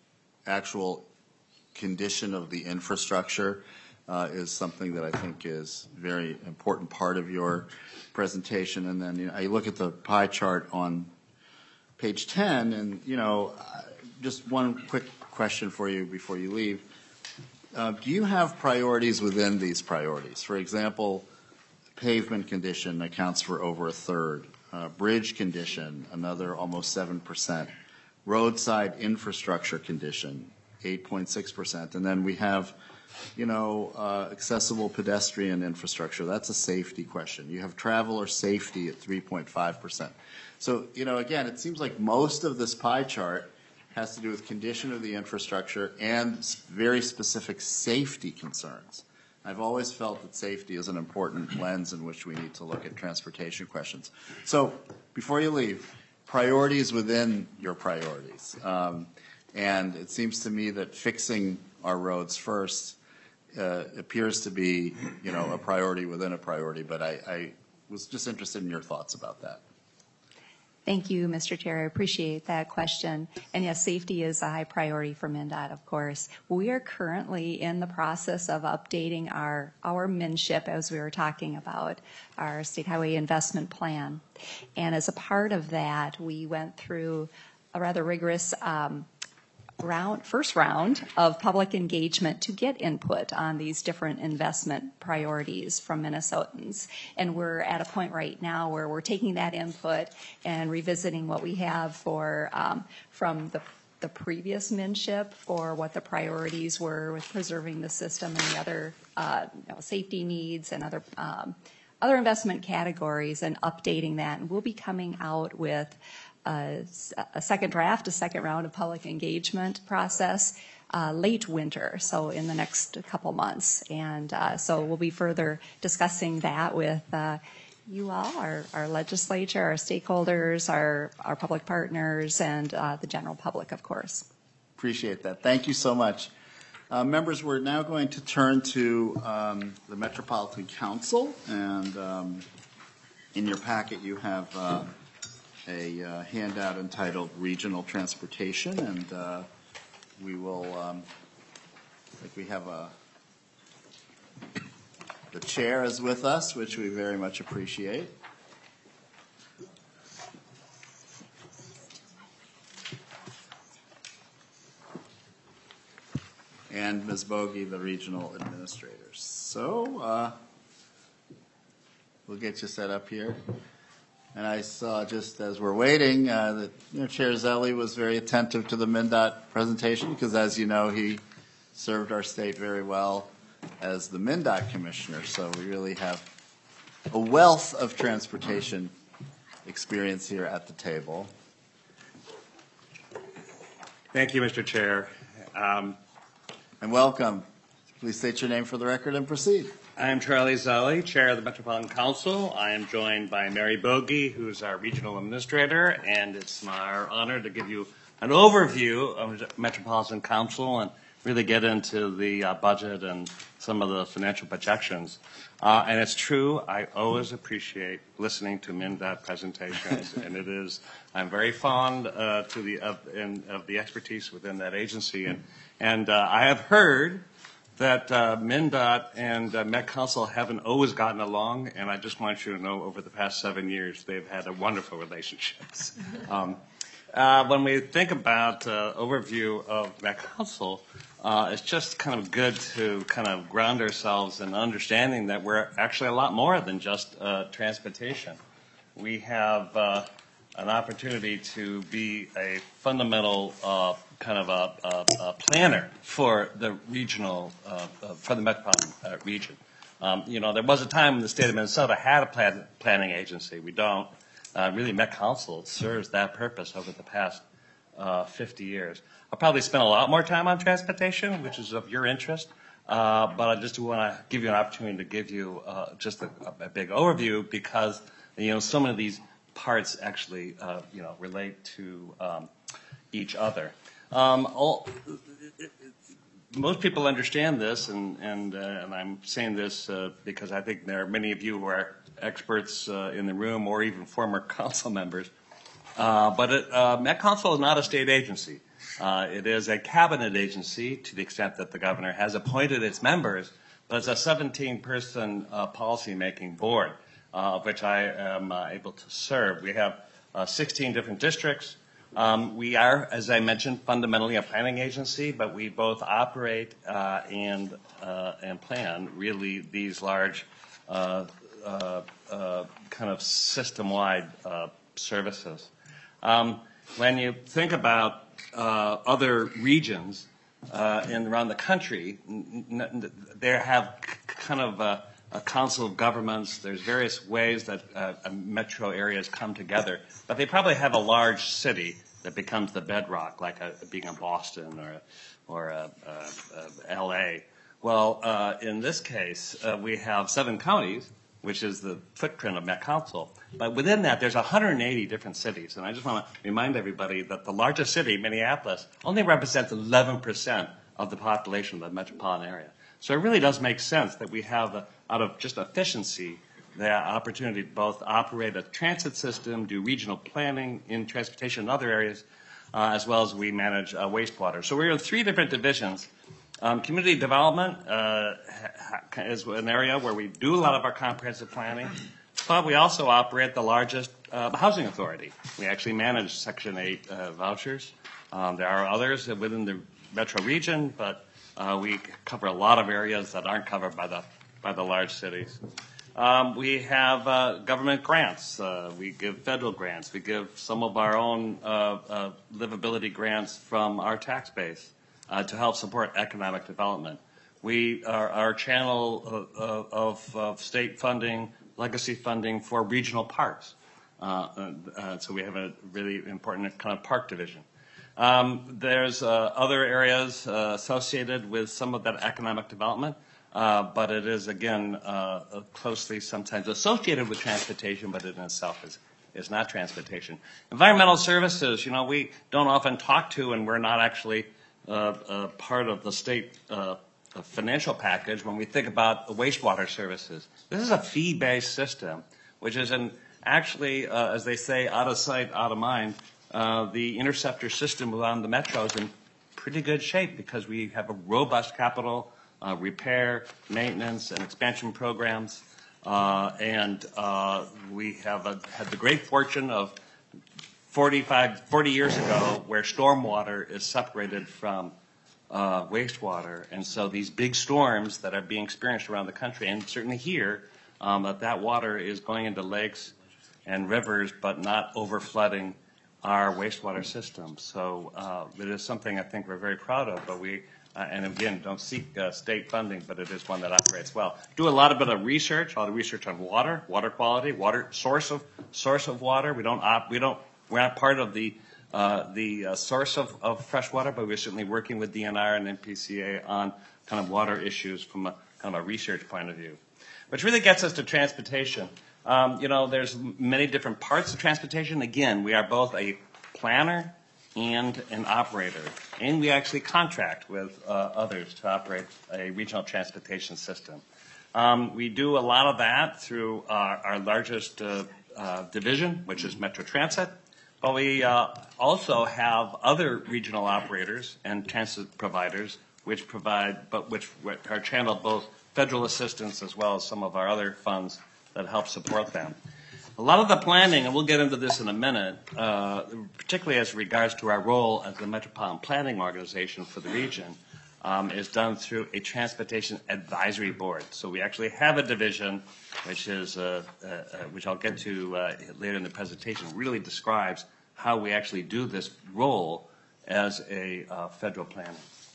Speaker 2: actual condition of the infrastructure uh, is something that I think is a very important part of your presentation. And then, you know, I look at the pie chart on page ten, and, you know, just one quick question for you before you leave. Uh, do you have priorities within these priorities? For example, pavement condition accounts for over a third. Uh, bridge condition, another almost seven percent. Roadside infrastructure condition, eight point six percent. And then we have, you know, uh, accessible pedestrian infrastructure. That's a safety question. You have travel or safety at three point five percent. So, you know, again, it seems like most of this pie chart has to do with condition of the infrastructure and very specific safety concerns. I've always felt that safety is an important lens in which we need to look at transportation questions. So before you leave, priorities within your priorities. Um, and it seems to me that fixing our roads first uh, appears to be, you know, a priority within a priority, but I, I was just interested in your thoughts about that.
Speaker 4: Thank you, Mister Chair. I appreciate that question. And yes, safety is a high priority for MnDOT, of course. We are currently in the process of updating our, our MnSHIP, as we were talking about, our State Highway Investment Plan. And as a part of that, we went through a rather rigorous um, round, first round of public engagement to get input on these different investment priorities from Minnesotans. And we're at a point right now where we're taking that input and revisiting what we have for um, from the the previous MnSHIP for what the priorities were with preserving the system and the other uh, you know, safety needs and other um, other investment categories, and updating that. And we'll be coming out with A, a second draft, a second round of public engagement process uh, late winter, so in the next couple months. And uh, so we'll be further discussing that with uh, you all, our, our legislature, our stakeholders, our, our public partners, and uh, the general public, of course.
Speaker 2: Appreciate that. Thank you so much. Uh, members, we're now going to turn to um, the Metropolitan Council, and um, in your packet you have uh, a uh, handout entitled Regional Transportation, and uh, we will, um, I think we have a, the chair is with us, which we very much appreciate. Miz Bogie, the regional administrator. So uh, we'll get you set up here. And I saw, just as we're waiting, uh, that you know, Chair Zelle was very attentive to the MnDOT presentation because, as you know, he served our state very well as the MnDOT commissioner. So we really have a wealth of transportation experience here at the table.
Speaker 10: Thank you, Mister Chair. Um,
Speaker 2: and welcome. Please state your name for the record and proceed.
Speaker 10: I am Charlie Zelle, Chair of the Metropolitan Council. I am joined by Mary Bogie, who's our regional administrator, and it's my honor to give you an overview of the Metropolitan Council and really get into the uh, budget and some of the financial projections. Uh, and it's true, I always appreciate listening to MnDOT presentations, and it is, I'm very fond uh, to the of, in, of the expertise within that agency, and and uh, I have heard that uh, MnDOT and uh, Met Council haven't always gotten along, and I just want you to know over the past seven years they've had a wonderful relationship. um, uh, when we think about uh, overview of Met Council, uh, it's just kind of good to kind of ground ourselves in understanding that we're actually a lot more than just uh, transportation. We have uh, an opportunity to be a fundamental uh, kind of a, a, a planner for the regional, uh, uh, for the metropolitan uh, region. Um, you know, there was a time when the state of Minnesota had a plan, planning agency. We don't. Uh, really, Met Council serves that purpose over the past uh, fifty years. I'll probably spend a lot more time on transportation, which is of your interest, uh, but I just want to give you an opportunity to give you uh, just a, a big overview because, you know, so many of these parts actually, uh, you know, relate to um, each other. Um, all, most people understand this, and and, uh, and I'm saying this uh, because I think there are many of you who are experts uh, in the room, or even former council members. Uh, but it, uh, Met Council is not a state agency. Uh, it is a cabinet agency to the extent that the governor has appointed its members, but it's a seventeen-person uh, policy-making board, uh, of which I am uh, able to serve. We have uh, sixteen different districts. Um, we are, as I mentioned, fundamentally a planning agency, but we both operate uh, and uh, and plan really these large uh, uh, uh, kind of system-wide uh, services. Um, when you think about uh, other regions uh, in around the country, n- n- they have c- kind of a, a council of governments. There's various ways that uh, metro areas come together, but they probably have a large city that becomes the bedrock, like a, being in Boston or or a, a, a L A. Well, uh, in this case, uh, we have seven counties, which is the footprint of Met Council. But within that, there's one hundred eighty different cities. And I just want to remind everybody that the largest city, Minneapolis, only represents eleven percent of the population of the metropolitan area. So it really does make sense that we have, a, out of just efficiency, the opportunity to both operate a transit system, do regional planning in transportation and other areas, uh, as well as we manage uh, wastewater. So we're in three different divisions. Um, community development uh, is an area where we do a lot of our comprehensive planning, but we also operate the largest uh, housing authority. We actually manage Section eight uh, vouchers. Um, there are others within the metro region, but uh, we cover a lot of areas that aren't covered by the by the large cities. Um, we have uh, government grants. Uh, we give federal grants. We give some of our own uh, uh, livability grants from our tax base uh, to help support economic development. We are our channel of, of, of state funding, legacy funding for regional parks. Uh, uh, so we have a really important kind of park division. Um, there's uh, other areas uh, associated with some of that economic development. Uh, but it is, again, uh, closely sometimes associated with transportation, but it in itself is, is not transportation. Environmental services, you know, we don't often talk to, and we're not actually uh, uh, part of the state uh, financial package when we think about the wastewater services. This is a fee-based system, which is an actually, uh, as they say, out of sight, out of mind. Uh, the interceptor system around the metro is in pretty good shape because we have a robust capital Uh, repair, maintenance, and expansion programs. Uh, and uh, we have a, had the great fortune of forty-five, forty years ago where stormwater is separated from uh, wastewater. And so these big storms that are being experienced around the country, and certainly here, um, that that water is going into lakes and rivers, but not over flooding our wastewater system. So uh, it is something I think we're very proud of, but we, uh, and again, don't seek uh, state funding, but it is one that operates well. Do a lot of bit of research, a lot of research on water, water quality, water source of source of water. We don't op, we don't we're not part of the uh, the uh, source of, of fresh water, but we're certainly working with D N R and N P C A on kind of water issues from a kind of a research point of view. Which really gets us to transportation. Um, you know, there's many different parts of transportation. Again, we are both a planner and an operator, and we actually contract with uh, others to operate a regional transportation system. Um, we do a lot of that through our, our largest uh, uh, division, which is Metro Transit, but we uh, also have other regional operators and transit providers which provide, but which are channeled both federal assistance as well as some of our other funds that help support them. A lot of the planning, and we'll get into this in a minute, uh, particularly as regards to our role as the Metropolitan Planning Organization for the region, um, is done through a Transportation Advisory Board. So we actually have a division, which is, uh, uh, uh, which I'll get to uh, later in the presentation, really describes how we actually do this role as a uh, federal planner.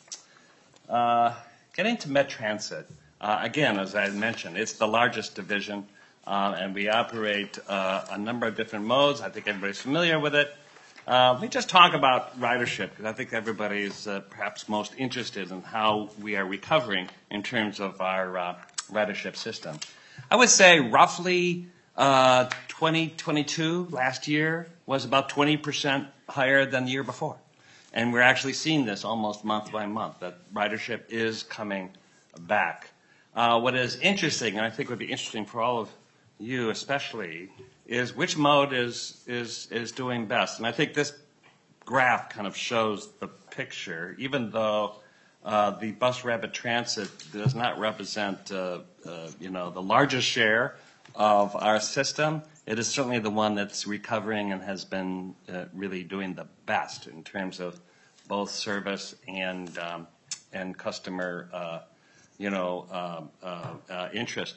Speaker 10: Uh, getting to Met Transit, uh, again, as I mentioned, it's the largest division. Uh, and we operate uh, a number of different modes. I think everybody's familiar with it. Uh, let me just talk about ridership, because I think everybody is uh, perhaps most interested in how we are recovering in terms of our uh, ridership system. I would say roughly uh, twenty twenty-two, last year, was about twenty percent higher than the year before. And we're actually seeing this almost month by month, that ridership is coming back. Uh, what is interesting, and I think would be interesting for all of you especially, is which mode is is is doing best. And I think this graph kind of shows the picture, even though uh, the bus rapid transit does not represent uh, uh, you know the largest share of our system. It is certainly the one that's recovering and has been uh, really doing the best in terms of both service and um, and customer uh, you know uh, uh, uh, interest.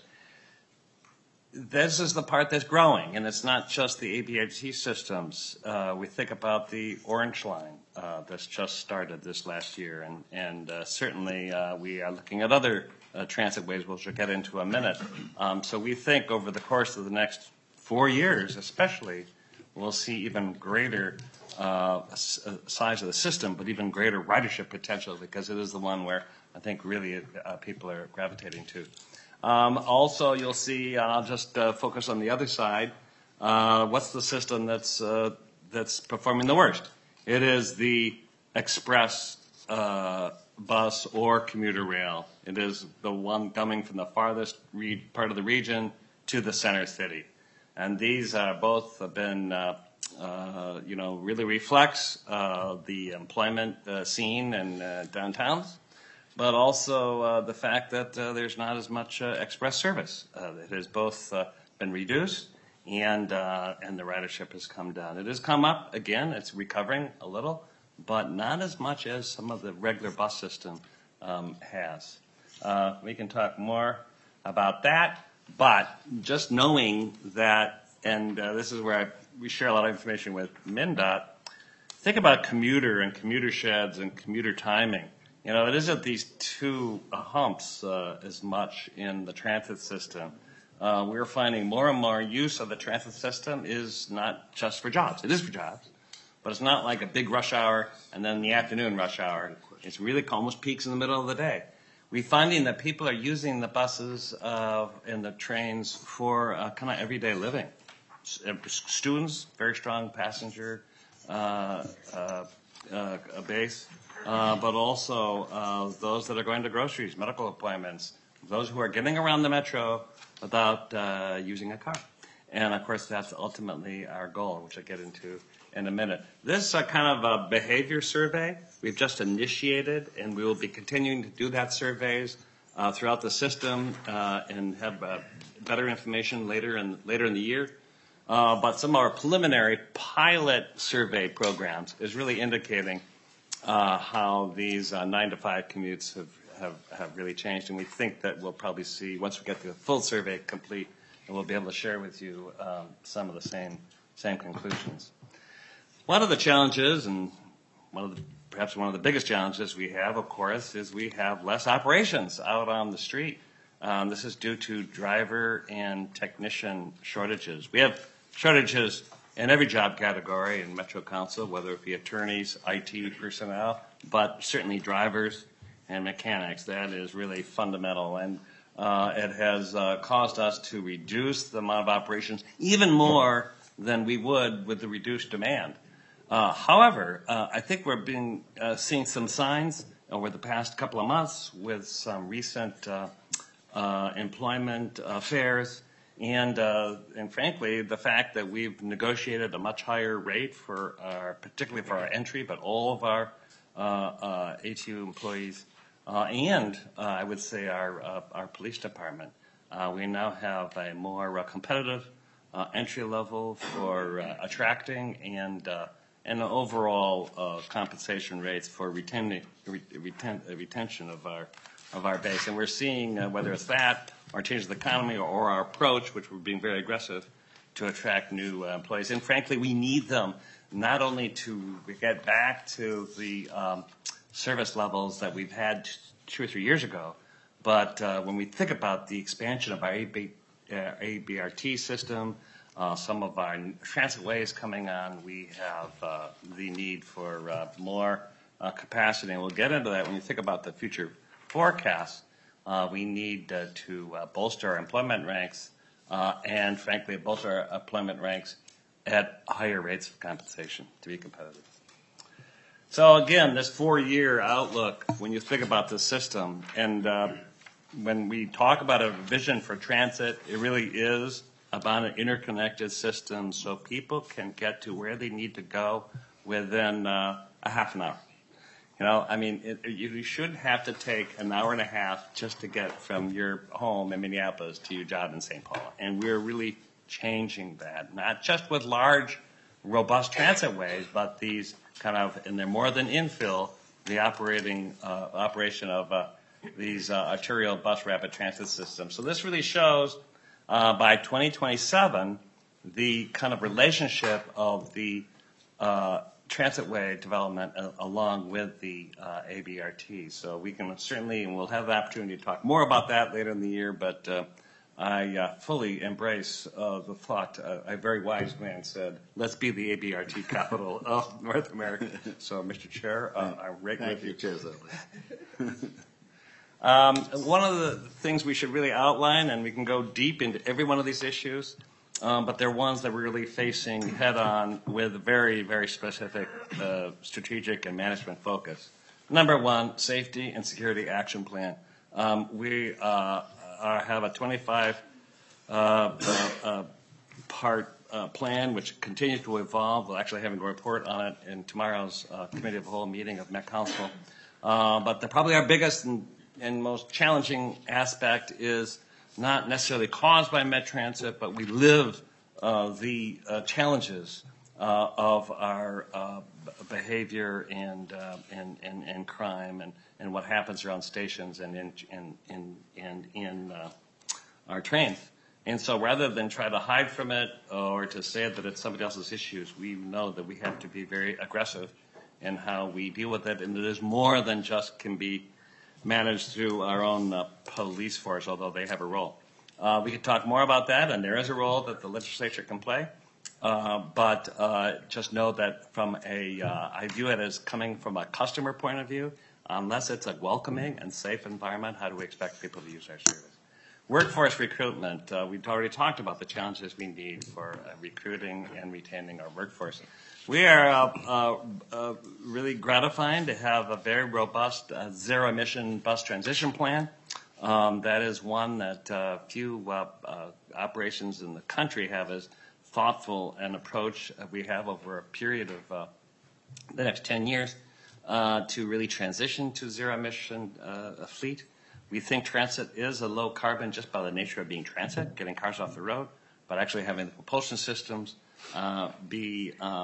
Speaker 10: This is the part that's growing, and it's not just the A B H T systems. Uh, we think about the Orange Line uh, that's just started this last year, and, and uh, certainly uh, we are looking at other uh, transit ways, which we'll get into in a minute. Um, so we think over the course of the next four years especially, we'll see even greater uh, size of the system, but even greater ridership potential, because it is the one where I think really uh, people are gravitating to. Um, also, you'll see, uh, I'll just uh, focus on the other side, uh, what's the system that's, uh, that's performing the worst? It is the express uh, bus or commuter rail. It is the one coming from the farthest re- part of the region to the center city. And these uh, both have been, uh, uh, you know, really reflects uh, the employment uh, scene in uh, downtowns, but also uh, the fact that uh, there's not as much uh, express service. Uh, it has both uh, been reduced and uh, and the ridership has come down. It has come up again. It's recovering a little, but not as much as some of the regular bus system um, has. Uh, we can talk more about that, but just knowing that, and uh, this is where I, we share a lot of information with MnDOT, think about commuter and commuter sheds and commuter timing. You know, it isn't these two uh, humps uh, as much in the transit system. Uh, we're finding more and more use of the transit system is not just for jobs. It is for jobs, but it's not like a big rush hour and then the afternoon rush hour. It's really almost peaks in the middle of the day. We're finding that people are using the buses uh, and the trains for uh, kind of everyday living. Students, very strong passenger uh, uh, uh, base. Uh, but also uh, those that are going to groceries, medical appointments, those who are getting around the metro without uh, using a car. And, of course, that's ultimately our goal, which I'll get into in a minute. This is a kind of a behavior survey we've just initiated, and we will be continuing to do that surveys uh, throughout the system uh, and have uh, better information later in, later in the year. Uh, but some of our preliminary pilot survey programs is really indicating uh, how these uh, nine to five commutes have, have, have really changed. And we think that we'll probably see, once we get the full survey complete, and we'll be able to share with you um, some of the same, same conclusions. One of the challenges, and one of the, perhaps one of the biggest challenges we have, of course, is we have less operations out on the street. Um, this is due to driver and technician shortages. We have shortages in every job category in Metro Council, whether it be attorneys, I T personnel, but certainly drivers and mechanics. That is really fundamental, and uh, it has uh, caused us to reduce the amount of operations even more than we would with the reduced demand. Uh, however, uh, I think we're being, uh, seeing some signs over the past couple of months with some recent uh, uh, employment affairs and, uh, and frankly, the fact that we've negotiated a much higher rate for our, particularly for our entry, but all of our uh, uh, H U employees, uh, and uh, I would say our, uh, our police department. Uh, we now have a more uh, competitive uh, entry level for uh, attracting and uh, and overall uh, compensation rates for retaining, reten, retention of our of our base. And we're seeing uh, whether it's that or change the economy or, or our approach, which we're being very aggressive to attract new uh, employees. And frankly, we need them not only to get back to the um, service levels that we've had two or three years ago, but uh, when we think about the expansion of our A B, uh, A B R T system, Uh, some of our transit ways coming on, we have uh, the need for uh, more uh, capacity. And we'll get into that when you think about the future forecast. Uh, we need uh, to uh, bolster our employment ranks uh, and, frankly, bolster our employment ranks at higher rates of compensation to be competitive. So, again, this four-year outlook, when you think about the system, and uh, when we talk about a vision for transit, it really is about an interconnected system so people can get to where they need to go within uh, a half an hour. You know, I mean, it, you should have to take an hour and a half just to get from your home in Minneapolis to your job in Saint Paul. And we're really changing that, not just with large, robust transit ways, but these kind of, and they're more than infill, the operating uh, operation of uh, these uh, arterial bus rapid transit systems. So this really shows Uh, by twenty twenty-seven, the kind of relationship of the uh, transitway development uh, along with the uh, A B R T. So we can certainly, and we'll have the opportunity to talk more about that later in the year, but uh, I uh, fully embrace uh, the thought. Uh, a very wise man said, let's be the A B R T capital of North America. So, Mister Chair, uh, I'm right with you.
Speaker 2: Chair
Speaker 10: Um, one of the things we should really outline, and we can go deep into every one of these issues, um, but they're ones that we're really facing head on with very, very specific uh, strategic and management focus. Number one, safety and security action plan. Um, we uh, are, have a twenty-five uh, uh, uh, part uh, plan which continues to evolve. We'll actually have a report on it in tomorrow's uh, Committee of the Whole meeting of Met Council. Uh, but the, probably our biggest and and most challenging aspect is not necessarily caused by Met Transit, but we live uh, the uh, challenges uh, of our uh, behavior and, uh, and, and, and crime and, and what happens around stations and in, in, in, and in uh, our trains. And so rather than try to hide from it or to say that it's somebody else's issues, we know that we have to be very aggressive in how we deal with it. And it is more than just can be managed through our own uh, police force, although they have a role. Uh, we could talk more about that, and there is a role that the legislature can play. Uh, but uh, just know that from a, uh, I view it as coming from a customer point of view. Unless it's a welcoming and safe environment, how do we expect people to use our service? Workforce recruitment. Uh, we've already talked about the challenges we need for uh, recruiting and retaining our workforce. We are uh, uh, uh, really gratifying to have a very robust uh, zero-emission bus transition plan. Um, that is one that uh, few uh, uh, operations in the country have as thoughtful an approach uh, we have over a period of uh, the next ten years uh, to really transition to zero-emission uh, fleet. We think transit is a low carbon just by the nature of being transit, getting cars off the road, but actually having the propulsion systems Uh, be uh,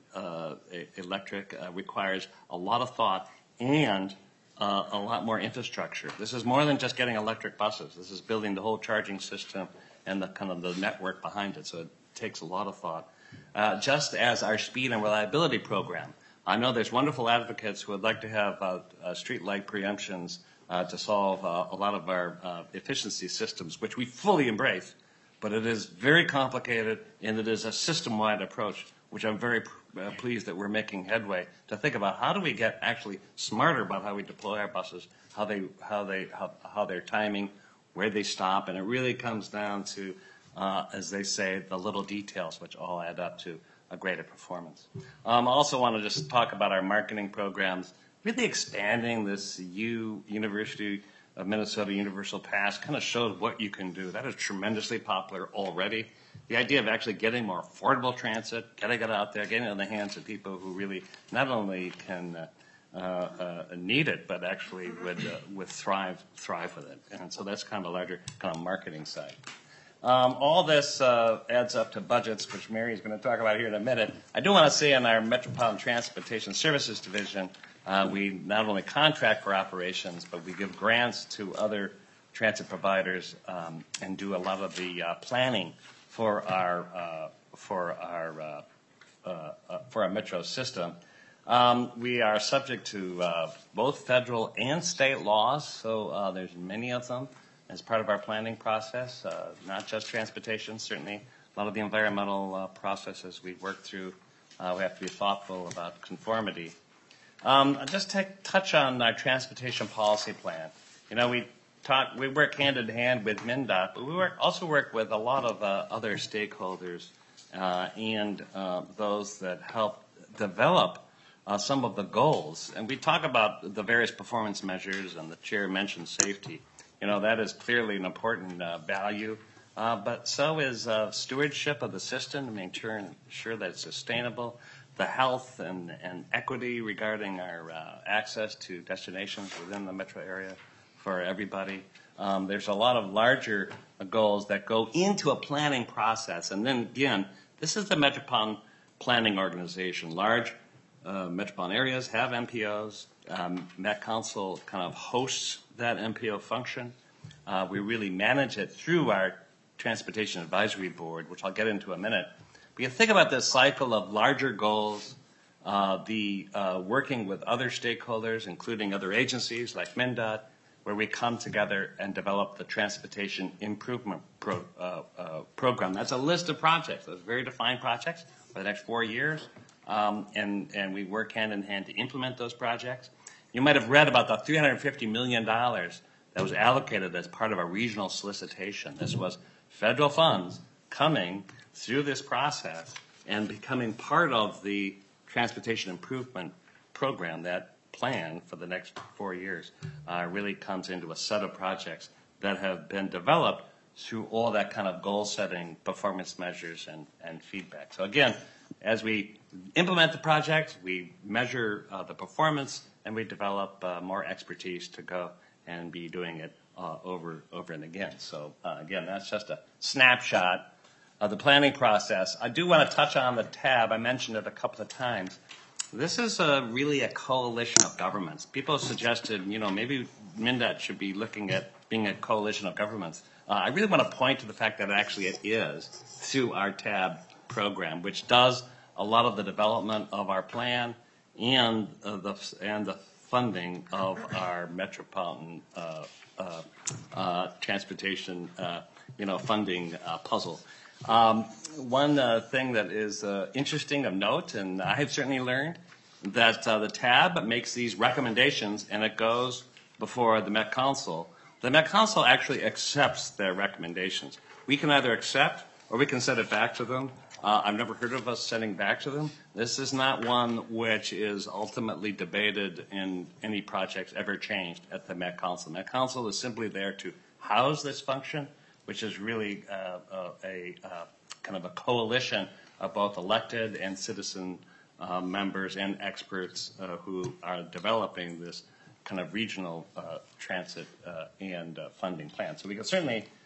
Speaker 10: uh, e- electric uh, requires a lot of thought and uh, a lot more infrastructure. This is more than just getting electric buses. This is building the whole charging system and the kind of the network behind it. So it takes a lot of thought. Uh, just as our speed and reliability program. I know there's wonderful advocates who would like to have uh, uh, street light preemptions uh, to solve uh, a lot of our uh, efficiency systems, which we fully embrace. But it is very complicated, and it is a system-wide approach, which I'm very uh, pleased that we're making headway to think about how do we get actually smarter about how we deploy our buses, how they, how they, how, how they're timing, where they stop, and it really comes down to, uh, as they say, the little details, which all add up to a greater performance. Um, I also want to just talk about our marketing programs, really expanding this U University of Minnesota Universal Pass kind of showed what you can do. That is tremendously popular already. The idea of actually getting more affordable transit, getting it out there, getting it in the hands of people who really not only can uh, uh, uh, need it, but actually would, uh, would thrive, thrive with it. And so that's kind of a larger kind of marketing side. Um, all this uh, adds up to budgets, which Mary is going to talk about here in a minute. I do want to say in our Metropolitan Transportation Services Division, uh, we not only contract for operations, but we give grants to other transit providers um, and do a lot of the uh, planning for our uh, for our uh, uh, uh, for our metro system. Um, we are subject to uh, both federal and state laws, so uh, there's many of them as part of our planning process, uh, not just transportation, certainly a lot of the environmental uh, processes we work through. Uh, we have to be thoughtful about conformity. Um, I'll just take, touch on our transportation policy plan. You know, we talk, we work hand in hand with MnDOT, but we work, also work with a lot of uh, other stakeholders uh, and uh, those that help develop uh, some of the goals. And we talk about the various performance measures, and the chair mentioned safety. You know, that is clearly an important uh, value, uh, but so is uh, stewardship of the system to make sure, sure that it's sustainable, the health and, and equity regarding our uh, access to destinations within the metro area for everybody. Um, there's a lot of larger uh, goals that go into a planning process. And then, again, this is the Metropolitan Planning Organization. Large uh, metropolitan areas have M P Os. Um, Met Council kind of hosts that M P O function. Uh, we really manage it through our Transportation Advisory Board, which I'll get into in a minute. But you think about this cycle of larger goals, uh, the uh, working with other stakeholders, including other agencies like MnDOT, where we come together and develop the Transportation Improvement pro, uh, uh, Program. That's a list of projects, those very defined projects for the next four years. Um, and, and we work hand in hand to implement those projects. You might have read about the three hundred fifty million dollars that was allocated as part of a regional solicitation. This was federal funds coming through this process and becoming part of the Transportation Improvement Program. That plan for the next four years uh, really comes into a set of projects that have been developed through all that kind of goal-setting, performance measures, and, and feedback. So again, as we implement the project, we measure uh, the performance, and we develop uh, more expertise to go and be doing it uh, over, over and again. So uh, again, that's just a snapshot of the planning process. I do want to touch on the tab. I mentioned it a couple of times. This is a, really a coalition of governments. People suggested, you know, maybe MnDOT should be looking at being a coalition of governments. Uh, I really want to point to the fact that actually it is through our tab program, which does a lot of the development of our plan and uh, the and the funding of our metropolitan uh, uh, uh, transportation, uh, you know, funding uh, puzzle. Um, one uh, thing that is uh, interesting of note, and I have certainly learned, that uh, the tab makes these recommendations and it goes before the Met Council. The Met Council actually accepts their recommendations. We can either accept or we can send it back to them. Uh, I've never heard of us sending back to them. This is not one which is ultimately debated in any projects ever changed at the Met Council. Met Council is simply there to house this function, which is really uh, uh, a uh, kind of a coalition of both elected and citizen uh, members and experts uh, who are developing this kind of regional uh, transit uh, and uh, funding plan. So we can certainly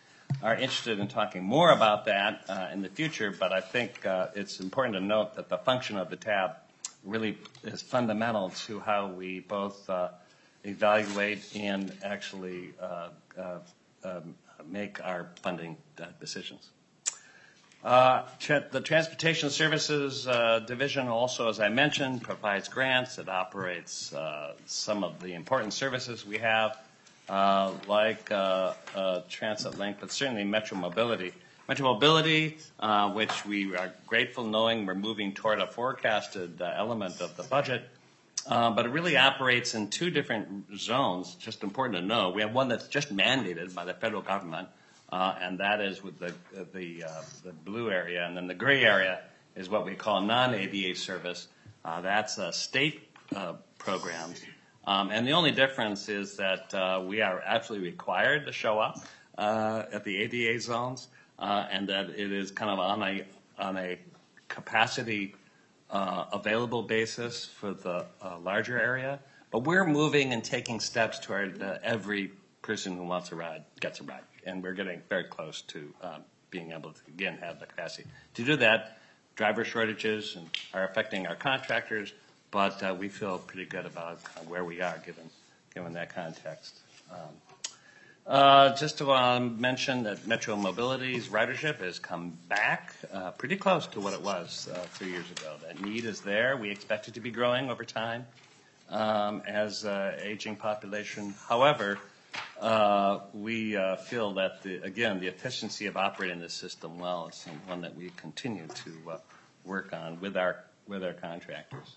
Speaker 10: are interested in talking more about that uh, in the future, but I think uh, it's important to note that the function of the tab really is fundamental to how we both uh, evaluate and actually uh, uh, um, make our funding uh, decisions. Uh, tra- the Transportation Services uh, Division also, as I mentioned, provides grants. It operates uh, some of the important services we have, uh, like uh, uh, Transit Link, but certainly Metro Mobility. Metro Mobility, uh, which we are grateful knowing we're moving toward a forecasted uh, element of the budget, uh, but it really operates in two different zones, just important to know. We have one that's just mandated by the federal government, Uh, and that is with the uh, the, uh, the blue area, and then the gray area is what we call non-A D A service. Uh, that's uh, state uh, programs, um, and the only difference is that uh, we are absolutely required to show up uh, at the A D A zones, uh, and that it is kind of on a on a capacity uh, available basis for the uh, larger area. But we're moving and taking steps toward uh, every person who wants a ride gets a ride. And we're getting very close to um, being able to, again, have the capacity to do that. Driver shortages and are affecting our contractors, but uh, we feel pretty good about uh, where we are given given that context. Um, uh, just to um, mention that Metro Mobility's ridership has come back uh, pretty close to what it was uh, three years ago. That need is there. We expect it to be growing over time um, as uh, aging population. However, Uh, we uh, feel that, the, again, the efficiency of operating this system well is one that we continue to uh, work on with our with our contractors.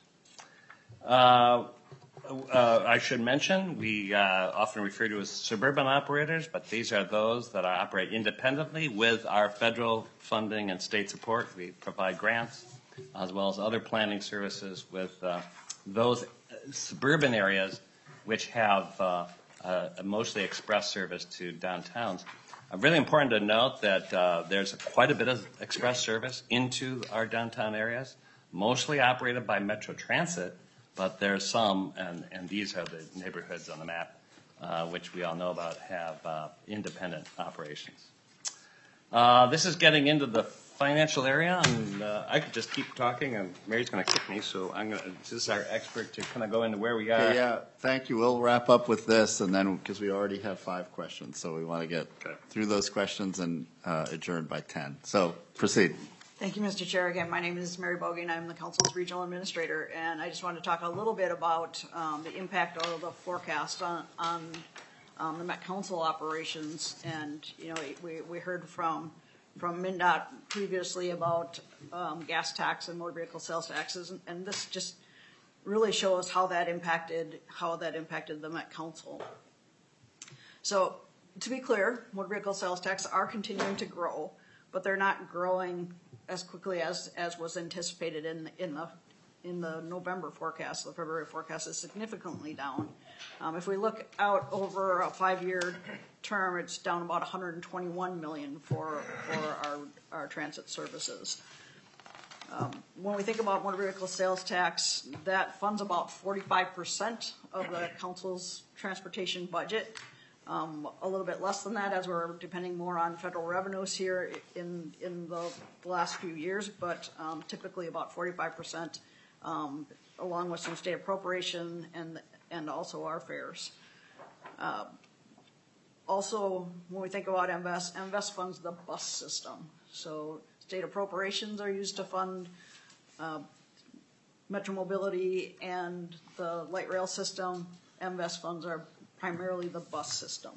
Speaker 10: Uh, uh, I should mention we uh, often refer to as suburban operators, but these are those that are, operate independently with our federal funding and state support. We provide grants as well as other planning services with uh, those suburban areas which have uh, Uh, mostly express service to downtowns. Uh, really important to note that uh, there's a, quite a bit of express service into our downtown areas, mostly operated by Metro Transit, but there's some, and, and these are the neighborhoods on the map, uh, which we all know about, have uh, independent operations. Uh, this is getting into the financial area, and uh, I could just keep talking, and Mary's going to kick me, so I'm going to, this is our expert to kind of go into where we are.
Speaker 2: Okay, yeah, thank you. We'll wrap up with this, and then, because we already have five questions, so we want to get okay. through those questions and uh, adjourn by ten. So, proceed.
Speaker 11: Thank you, Mister Chair. Again, my name is Mary Bogie, and I'm the Council's Regional Administrator, and I just want to talk a little bit about um, the impact of the forecast on, on um, the Met Council operations, and, you know, we, we heard from from MnDOT previously about um, gas tax and motor vehicle sales taxes, and, and this just really shows how that impacted how that impacted the Met Council. So, to be clear, motor vehicle sales tax are continuing to grow, but they're not growing as quickly as as was anticipated in in the in the November forecast. The February forecast is significantly down. Um, if we look out over a five-year term, it's down about one hundred twenty-one million for for our our transit services. Um, when we think about motor vehicle sales tax, that funds about forty-five percent of the council's transportation budget. Um, a little bit less than that, as we're depending more on federal revenues here in in the last few years, but um, typically about forty-five percent, um, along with some state appropriation and and also our fares. Uh, also, when we think about M V E S, M V E S funds the bus system. So state appropriations are used to fund uh, Metro Mobility and the light rail system. M V E S funds are primarily the bus system.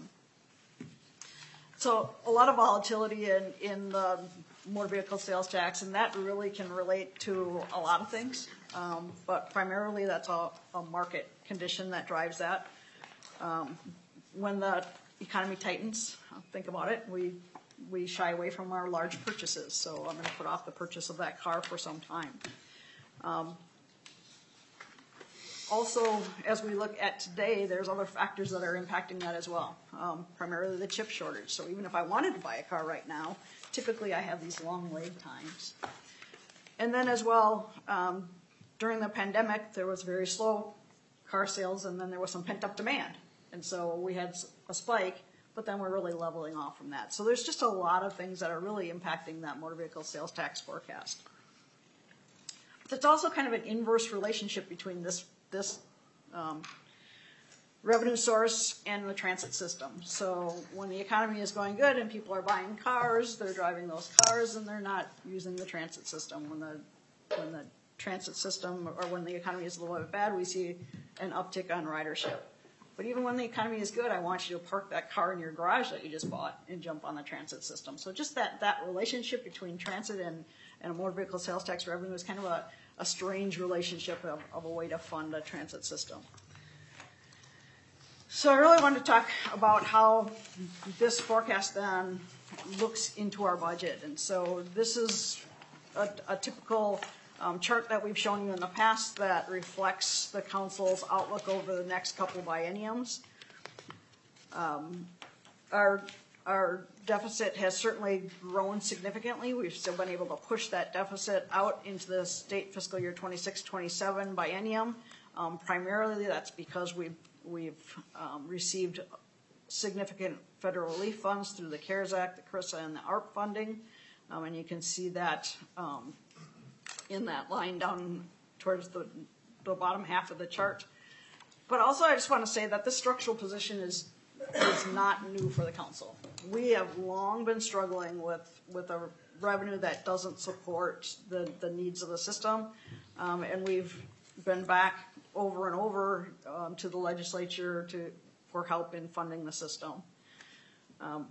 Speaker 11: So a lot of volatility in, in the motor vehicle sales tax, and that really can relate to a lot of things, um, but primarily that's a, a market condition that drives that. Um, when the economy tightens, think about it, we we shy away from our large purchases, so I'm going to put off the purchase of that car for some time. Um, Also, as we look at today, there's other factors that are impacting that as well, um, primarily the chip shortage. So even if I wanted to buy a car right now, typically I have these long lead times. And then as well, um, during the pandemic, there was very slow car sales, and then there was some pent-up demand. And so we had a spike, but then we're really leveling off from that. So there's just a lot of things that are really impacting that motor vehicle sales tax forecast. But it's also kind of an inverse relationship between this, this um, revenue source and the transit system. So when the economy is going good and people are buying cars, they're driving those cars and they're not using the transit system. When the, when the transit system, or when the economy is a little bit bad, we see an uptick on ridership. But even when the economy is good, I want you to park that car in your garage that you just bought and jump on the transit system. So just that, that relationship between transit and, and a motor vehicle sales tax revenue is kind of a, a strange relationship of, of a way to fund a transit system. So I really wanted to talk about how this forecast then looks into our budget. And so this is a, a typical Um, chart that we've shown you in the past that reflects the council's outlook over the next couple bienniums. Um, our, our deficit has certainly grown significantly. We've still been able to push that deficit out into the state fiscal year twenty-six twenty-seven biennium. Um, primarily that's because we've, we've um, received significant federal relief funds through the CARES Act, the C R I S A, and the A R P funding. Um, and you can see that um, in that line down towards the, the bottom half of the chart. But also I just want to say that this structural position is, is not new for the council. We have long been struggling with, with a revenue that doesn't support the, the needs of the system. Um, and we've been back over and over um, to the legislature to, for help in funding the system. Um,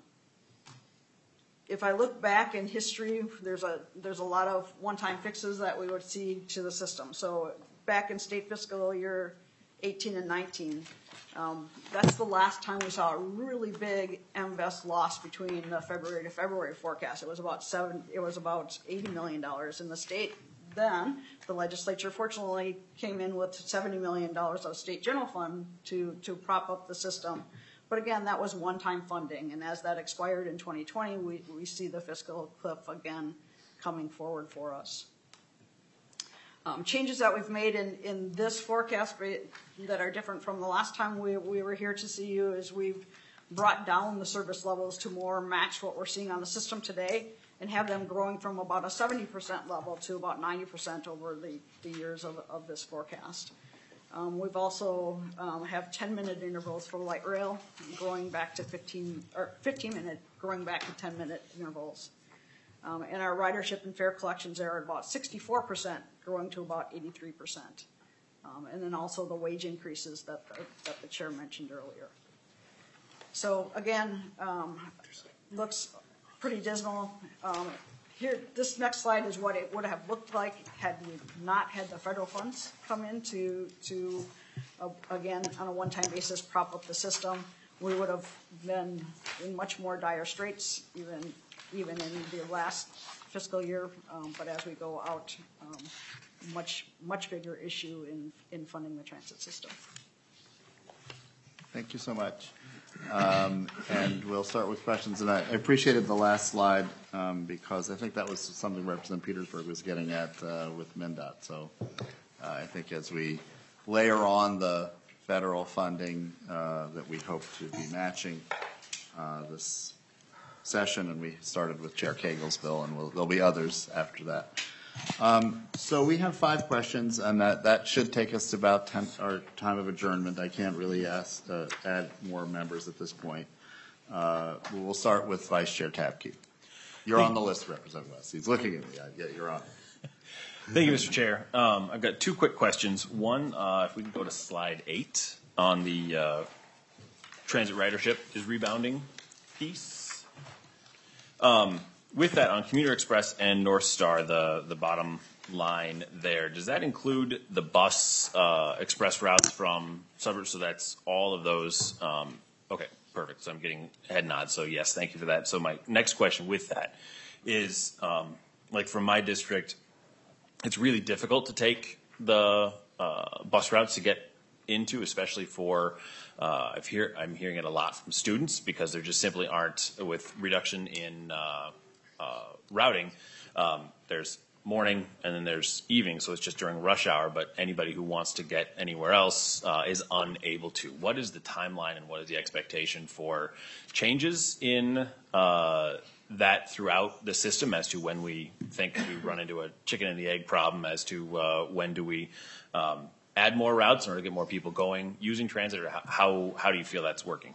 Speaker 11: If I look back in history, there's a there's a lot of one-time fixes that we would see to the system. So back in state fiscal year eighteen and nineteen, um, that's the last time we saw a really big M V E S loss between the February to February forecast. It was about seven. It was about eighty million dollars in the state. Then the legislature fortunately came in with seventy million dollars of state general fund to to prop up the system. But again, that was one-time funding, and as that expired in twenty twenty, we, we see the fiscal cliff again coming forward for us. Um, changes that we've made in, in this forecast that are different from the last time we, we were here to see you is we've brought down the service levels to more match what we're seeing on the system today and have them growing from about a seventy percent level to about ninety percent over the, the years of, of this forecast. Um, we've also um, have ten minute intervals for light rail, growing back to fifteen or fifteen minute, growing back to ten minute intervals. Um, and our ridership and fare collections are at about sixty-four percent, growing to about eighty-three percent. Um, and then also the wage increases that the, that the chair mentioned earlier. So again, um, looks pretty dismal. Um, Here, this next slide is what it would have looked like had we not had the federal funds come in to, to uh, again, on a one-time basis, prop up the system. We would have been in much more dire straits, even even in the last fiscal year. Um, but as we go out, um, much much bigger issue in in funding the transit system.
Speaker 2: Thank you so much. Um, and we'll start with questions. And I appreciated the last slide um, because I think that was something Representative Petersburg was getting at uh, with MnDOT. So uh, I think as we layer on the federal funding uh, that we hope to be matching uh, this session, and we started with Chair Cagle's bill, and we'll, there'll be others after that. Um, so we have five questions, and that, that should take us to about ten, our time of adjournment. I can't really ask, uh, add more members at this point. Uh, we'll start with Vice Chair Tapke. You're on the list, Representative West. He's looking at me. Yeah, you're on.
Speaker 12: Thank you, Mister Chair. Um, I've got two quick questions. One, uh, if we can go to slide eight on the uh, transit ridership is rebounding piece. Um, With that, on Commuter Express and North Star, the, the bottom line there, does that include the bus uh, express routes from suburbs? So that's all of those. Um, okay, perfect. So I'm getting head nods. So yes, thank you for that. So my next question with that is, um, like from my district, it's really difficult to take the uh, bus routes to get into, especially for, uh, I've hear, I'm hearing it a lot from students because there just simply aren't, with reduction in uh, Uh, routing, um, there's morning and then there's evening, so it's just during rush hour, but anybody who wants to get anywhere else uh, is unable to. What is the timeline and what is the expectation for changes in uh, that throughout the system as to when we think we run into a chicken and the egg problem, as to uh, when do we um, add more routes in order to get more people going using transit, or how, how do you feel that's working?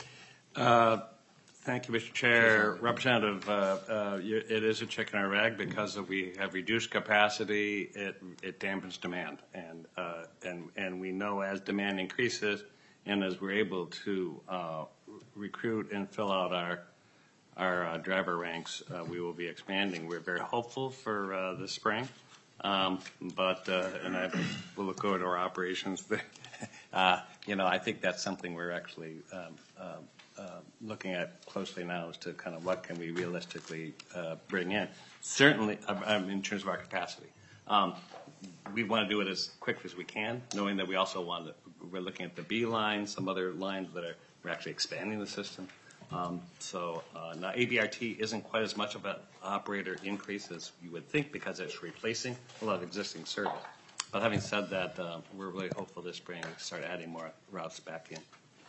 Speaker 10: Uh, Thank you, Mister Chair. Representative, uh, uh, you, it is a chicken or egg because if we have reduced capacity, it, it dampens demand. And, uh, and, and we know as demand increases and as we're able to uh, recruit and fill out our, our uh, driver ranks, uh, we will be expanding. We're very hopeful for uh, this spring. Um, but, uh, and I will look over to our operations. uh, you know, I think that's something we're actually um, um, Uh, looking at closely now as to kind of what can we realistically uh, bring in. Certainly, um, in terms of our capacity, um, we want to do it as quickly as we can, knowing that we also want to. We're looking at the B line, some other lines that are we're actually expanding the system. Um, so uh, now A B R T isn't quite as much of an operator increase as you would think because it's replacing a lot of existing service. But having said that, uh, we're really hopeful this spring we start adding more routes back in.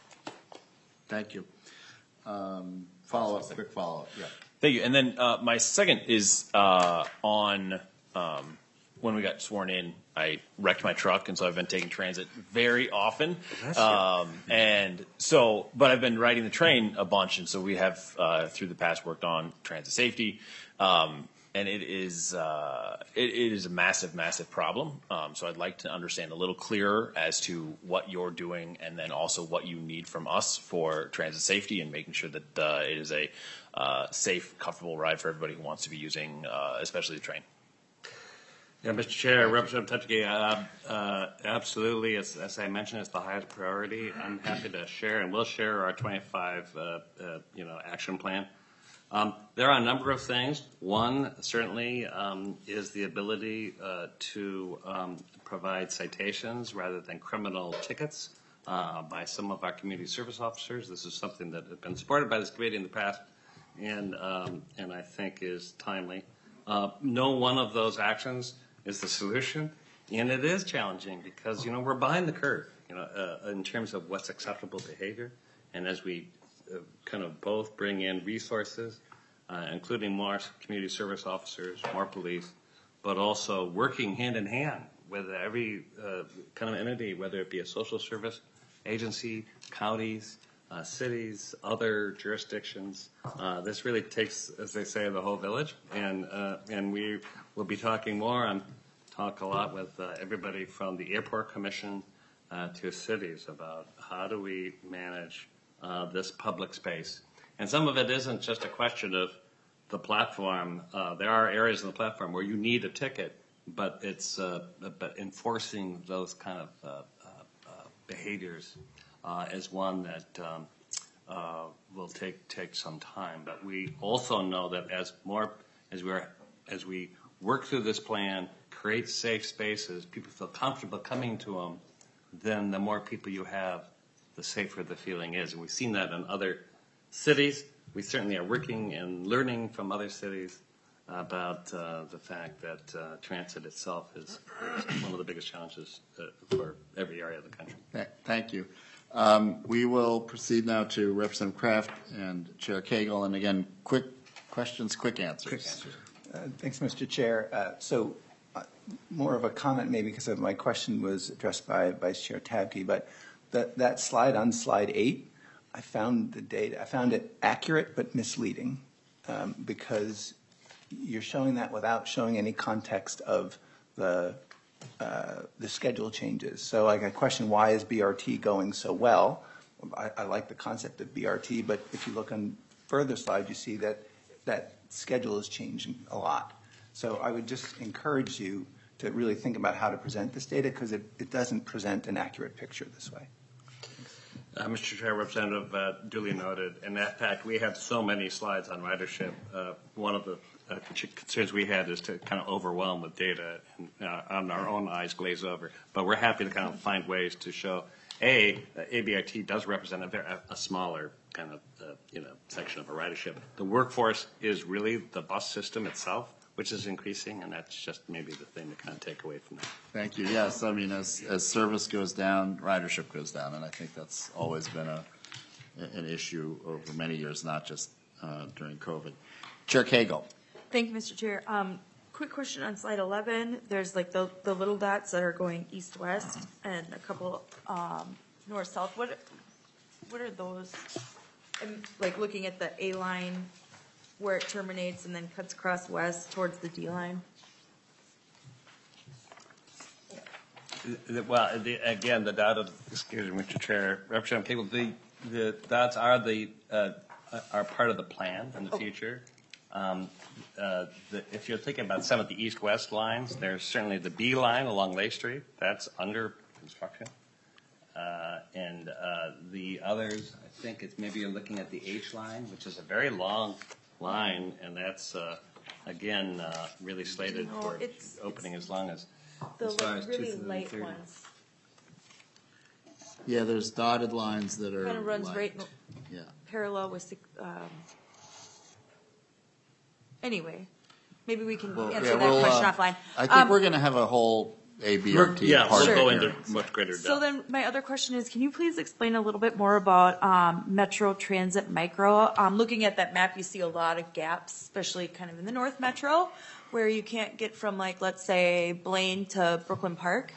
Speaker 2: Thank you. Um, follow up, quick follow up. Yeah.
Speaker 12: Thank you. And then uh, my second is uh, on um, when we got sworn in, I wrecked my truck, and so I've been taking transit very often. Um, and so, but I've been riding the train a bunch, and so we have uh, through the past worked on transit safety. Um, And it is uh, it, it is a massive, massive problem. Um, so I'd like to understand a little clearer as to what you're doing, and then also what you need from us for transit safety and making sure that uh, it is a uh, safe, comfortable ride for everybody who wants to be using, uh, especially the train.
Speaker 10: Yeah, Mister Chair, Representative Tutchke, uh, uh, absolutely. As, as I mentioned, it's the highest priority. I'm happy to share, and we'll share our twenty-five, uh, uh, you know, action plan. Um, there are a number of things. One, certainly, um, is the ability uh, to um, provide citations rather than criminal tickets uh, by some of our community service officers. This is something that has been supported by this committee in the past, and um, and I think is timely. Uh, no one of those actions is the solution, and it is challenging because you know we're behind the curve, you know, uh, in terms of what's acceptable behavior, and as we Uh, kind of both bring in resources, uh, including more community service officers, more police, but also working hand in hand with every uh, kind of entity, whether it be a social service agency, counties, uh, cities, other jurisdictions. Uh, this really takes, as they say, the whole village, and uh, and we will be talking more and talk a lot with uh, everybody from the Airport Commission uh, to cities about how do we manage Uh, this public space. And some of it isn't just a question of the platform. Uh, there are areas in the platform where you need a ticket, but it's uh, but enforcing those kind of uh, uh, uh, behaviors uh, is one that um, uh, will take take some time. But we also know that as more as we're as we work through this plan, create safe spaces, people feel comfortable coming to them, then the more people you have, the safer the feeling is. And we've seen that in other cities. We certainly are working and learning from other cities about uh, the fact that uh, transit itself is one of the biggest challenges uh, for every area of the country.
Speaker 2: Thank you. Um, we will proceed now to Representative Kraft and Chair Cagle. And again, quick questions, quick answers.
Speaker 7: Quick answers. Uh, thanks, Mister Chair. Uh, so uh, more of a comment maybe because of my question was addressed by Vice Chair Tabke, but That, that slide on slide eight, I found the data, I found it accurate but misleading um, because you're showing that without showing any context of the uh, the schedule changes. So like I question, why is B R T going so well? I, I like the concept of B R T, but if you look on further slide, you see that that schedule is changing a lot. So I would just encourage you to really think about how to present this data because it, it doesn't present an accurate picture this way.
Speaker 10: Uh, Mister Chair, Representative, uh, duly noted. And in fact, we have so many slides on ridership. Uh, one of the uh, concerns we had is to kind of overwhelm with data and uh, on our own eyes glaze over. But we're happy to kind of find ways to show, A, A B I T does represent a, very, a smaller kind of, uh, you know, section of a ridership. The workforce is really the bus system itself. which is increasing, and that's just maybe the thing to kind of take away from that.
Speaker 2: Thank you. Yes, I mean, as, as service goes down, ridership goes down, and I think that's always been a, an issue over many years, not just uh, during COVID. Chair Cagle.
Speaker 1: Thank you, Mister Chair. Um, quick question on slide eleven. There's like the, the little dots that are going east-west and a couple um, north-south. What, what are those? I'm like looking at the A line where it terminates and then cuts across west towards the D line.
Speaker 10: The- Well, the, again, the dotted, excuse me, Mister Chair, Representative Cagle, the, the dots are the, uh, are part of the plan in the
Speaker 1: Oh.
Speaker 10: future. Um, uh, the, if you're thinking about some of the east-west lines, there's certainly the B line along Lake Street, that's under construction. Uh, and, uh, the others, I think it's maybe you're looking at the H line, which is a very long line, and that's, uh, again, uh, really slated
Speaker 1: No,
Speaker 10: for
Speaker 1: it's-
Speaker 10: opening as long as,
Speaker 1: The
Speaker 10: as far
Speaker 1: like
Speaker 10: as
Speaker 1: really
Speaker 10: two thousand
Speaker 1: light
Speaker 10: thirty.
Speaker 1: ones.
Speaker 2: Yeah, there's dotted lines that are
Speaker 1: Kind of runs right
Speaker 2: light.
Speaker 1: in-
Speaker 2: Yeah.
Speaker 1: parallel with, six- um, anyway, maybe we can
Speaker 2: Well,
Speaker 1: answer
Speaker 2: yeah,
Speaker 1: that
Speaker 2: we'll,
Speaker 1: question
Speaker 2: uh,
Speaker 1: offline.
Speaker 2: I think
Speaker 1: Um,
Speaker 2: we're going to have a whole A B R T
Speaker 10: Yeah,
Speaker 2: part
Speaker 10: we'll
Speaker 2: of
Speaker 10: go
Speaker 2: it
Speaker 10: into
Speaker 2: here.
Speaker 10: much greater depth.
Speaker 1: So then, my other question is, can you please explain a little bit more about um, Metro Transit Micro? Um, looking at that map, you see a lot of gaps, especially kind of in the North Metro, where you can't get from, like, let's say, Blaine to Brooklyn Park.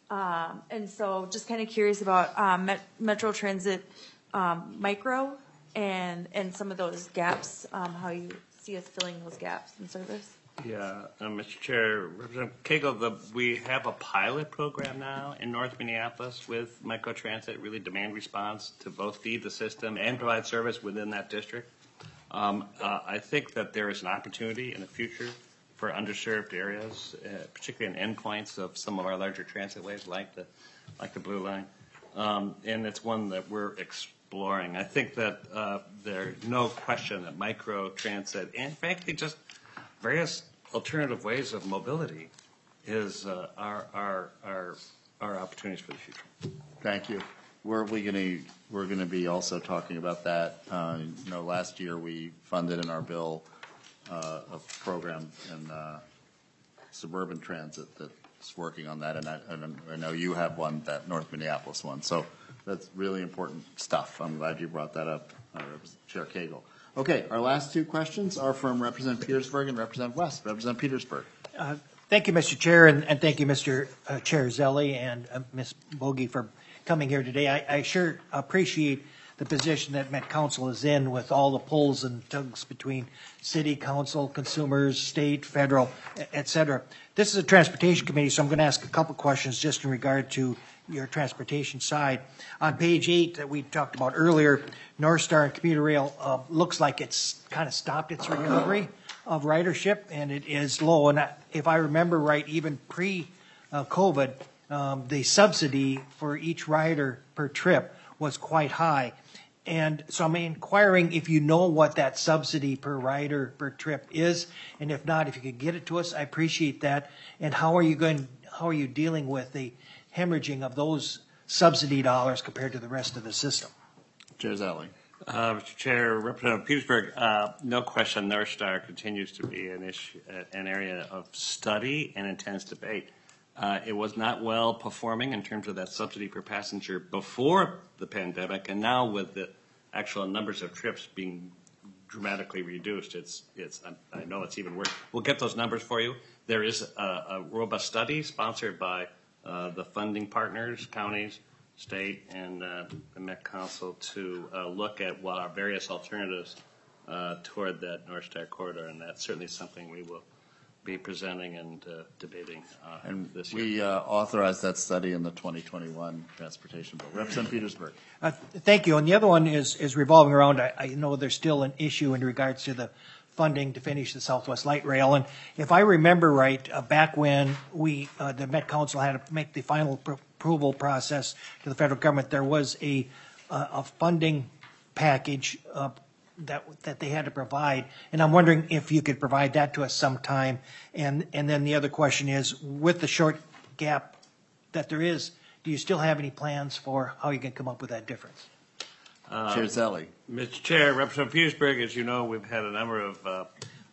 Speaker 1: Um, and so, just kind of curious about um, Met- Metro Transit um, Micro and and some of those gaps, um, how you see us filling those gaps in service.
Speaker 10: Yeah, uh, Mister Chair, Representative Cagle, the, we have a pilot program now in North Minneapolis with microtransit, really demand response to both feed the system and provide service within that district. Um, uh, I think that there is an opportunity in the future for underserved areas, uh, particularly in endpoints of some of our larger transit ways like the, like the Blue Line. Um, and it's one that we're exploring. I think that uh, there's no question that microtransit and frankly just various alternative ways of mobility is uh, our, our, our, our opportunities for the future.
Speaker 2: Thank you. Where are we going to, we're going to be also talking about that. Uh, You know, last year we funded in our bill uh, a program in uh, suburban transit that's working on that, and I, and I know you have one, that North Minneapolis one. So that's really important stuff. I'm glad you brought that up, uh, Chair Cagle. Okay, our last two questions are from Representative Petersburg and Representative West. Representative Petersburg.
Speaker 3: Uh, Thank you, Mister Chair, and, and thank you, Mister uh, Chair Zelli and uh, Miz Bogie for coming here today. I, I sure appreciate the position that Met Council is in with all the pulls and tugs between city, council, consumers, state, federal, et cetera. This is a transportation committee, so I'm going to ask a couple questions just in regard to your transportation side. On page eight that we talked about earlier, North Star and Commuter Rail uh, looks like it's kind of stopped its recovery of ridership, and it is low. And I- if I remember right, even pre-COVID, um, the subsidy for each rider per trip was quite high. And so I'm inquiring if you know what that subsidy per rider per trip is, and if not, if you could get it to us, I appreciate that. And how are you going, how are you dealing with the hemorrhaging of those subsidy dollars compared to the rest of the system?
Speaker 2: Chair Zelli.
Speaker 10: Uh, Mister Chair, Representative Petersburg, uh, no question North Star continues to be an issue, uh, an area of study and intense debate. Uh, it was not well performing in terms of that subsidy per passenger before the pandemic, and now with the actual numbers of trips being dramatically reduced, it's, it's, I know it's even worse. We'll get those numbers for you. There is a, a robust study sponsored by uh, the funding partners, counties, state, and uh, the Met Council to uh, look at what are various alternatives uh, toward that North Star corridor, and that's certainly something we will be presenting and uh, debating uh,
Speaker 2: And
Speaker 10: this year.
Speaker 2: we uh, authorized that study in the twenty twenty-one transportation bill. Representative Petersburg.
Speaker 3: Uh, Thank you. And the other one is, is revolving around, I, I know there's still an issue in regards to the funding to finish the Southwest Light Rail. And if I remember right, uh, back when we, uh, the Met Council had to make the final pr- approval process to the federal government, there was a, uh, a funding package uh, that, that they had to provide. And I'm wondering if you could provide that to us sometime. And, and then the other question is, with the short gap that there is, do you still have any plans for how you can come up with that difference?
Speaker 10: Uh,
Speaker 2: Chair Zelli.
Speaker 10: Mister Chair, Representative Petersburg, as you know, we've had a number of uh,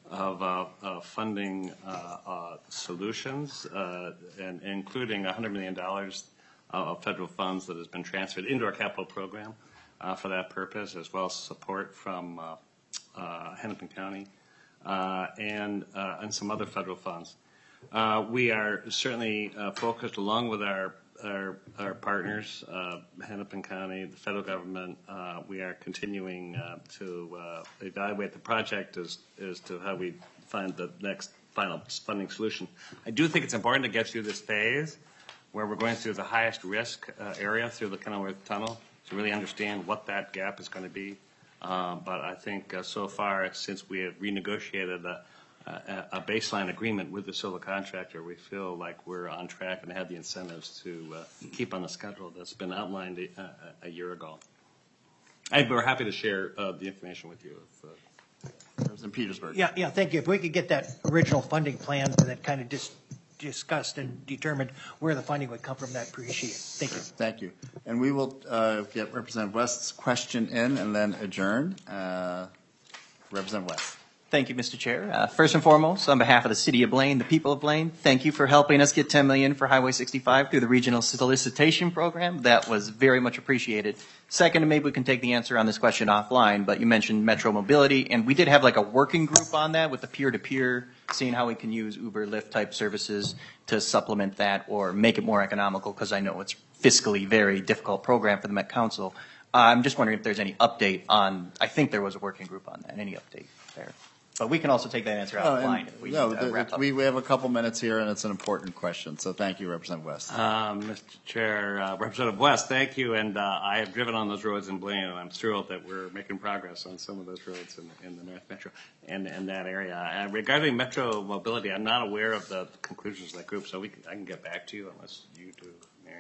Speaker 10: of uh, uh, funding uh, uh, solutions, uh, and including one hundred million dollars of federal funds that has been transferred into our capital program uh, for that purpose, as well as support from uh, uh, Hennepin County uh, and uh, and some other federal funds. Uh, we are certainly uh, focused, along with our our, our partners, uh, Hennepin County, the federal government. Uh, we are continuing uh, to uh, evaluate the project as as to how we find the next final funding solution. I do think it's important to get through this phase where we're going through the highest risk uh, area through the Kenilworth Tunnel to really understand what that gap is going to be. Uh, but I think uh, so far, since we have renegotiated a, a, a baseline agreement with the civil contractor, we feel like we're on track and have the incentives to uh, keep on the schedule that's been outlined a, a, a year ago. And we're happy to share uh, the information with you. If, uh,
Speaker 2: Representative Petersburg.
Speaker 3: Yeah, yeah, thank you. If we could get that original funding plan that kind of just discussed and determined where the funding would come from, that appreciate it. Thank you.
Speaker 2: Thank you. And we will uh, get Representative West's question in and then adjourn. Uh, Representative West.
Speaker 8: Thank you, Mister Chair. Uh, first and foremost, on behalf of the City of Blaine, the people of Blaine, thank you for helping us get ten million dollars for Highway sixty-five through the Regional Solicitation Program. That was very much appreciated. Second, and maybe we can take the answer on this question offline, but you mentioned Metro Mobility, and we did have like a working group on that with the peer-to-peer, seeing how we can use Uber, Lyft type services to supplement that or make it more economical, because I know it's fiscally very difficult program for the Met Council. Uh, I'm just wondering if there's any update on, I think there was a working group on that, any update there? But we can also take that answer
Speaker 2: Oh,
Speaker 8: offline
Speaker 2: and-
Speaker 8: if we
Speaker 2: no,
Speaker 8: uh, wrap up.
Speaker 2: we, we have a couple minutes here, and it's an important question. So thank you, Representative West.
Speaker 10: Um, Mister Chair, uh, Representative West, thank you. And uh, I have driven on those roads in Blaine, and I'm thrilled that we're making progress on some of those roads in, in the North Metro and in that area. Uh, regarding Metro Mobility, I'm not aware of the conclusions of that group, so we can, I can get back to you unless you do, Mary.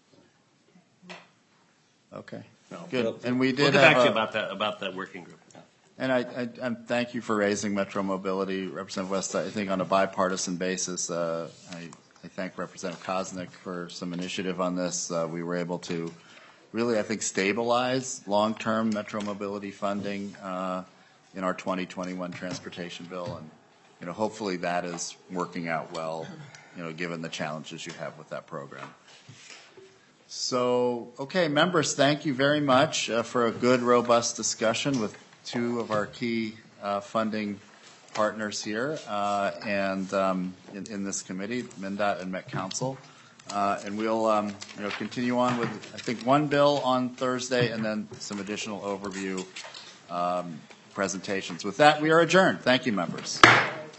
Speaker 2: Okay.
Speaker 10: No,
Speaker 2: Good.
Speaker 10: We'll,
Speaker 2: And we
Speaker 10: we'll
Speaker 2: did
Speaker 10: get back
Speaker 2: have
Speaker 10: to you
Speaker 2: a-
Speaker 10: about that about that working group. Yeah.
Speaker 2: And I, I, I thank you for raising Metro Mobility, Representative West. I think on a bipartisan basis, uh, I, I thank Representative Koznick for some initiative on this. Uh, we were able to really, I think, stabilize long-term Metro Mobility funding uh, in our twenty twenty-one transportation bill, and you know, hopefully that is working out well, you know, given the challenges you have with that program. So, okay, members, thank you very much uh, for a good, robust discussion with two of our key uh, funding partners here uh, and um, in, in this committee, MnDOT and Met Council. Uh, and we'll um, you know, continue on with, I think, one bill on Thursday and then some additional overview um, presentations. With that, we are adjourned. Thank you, members.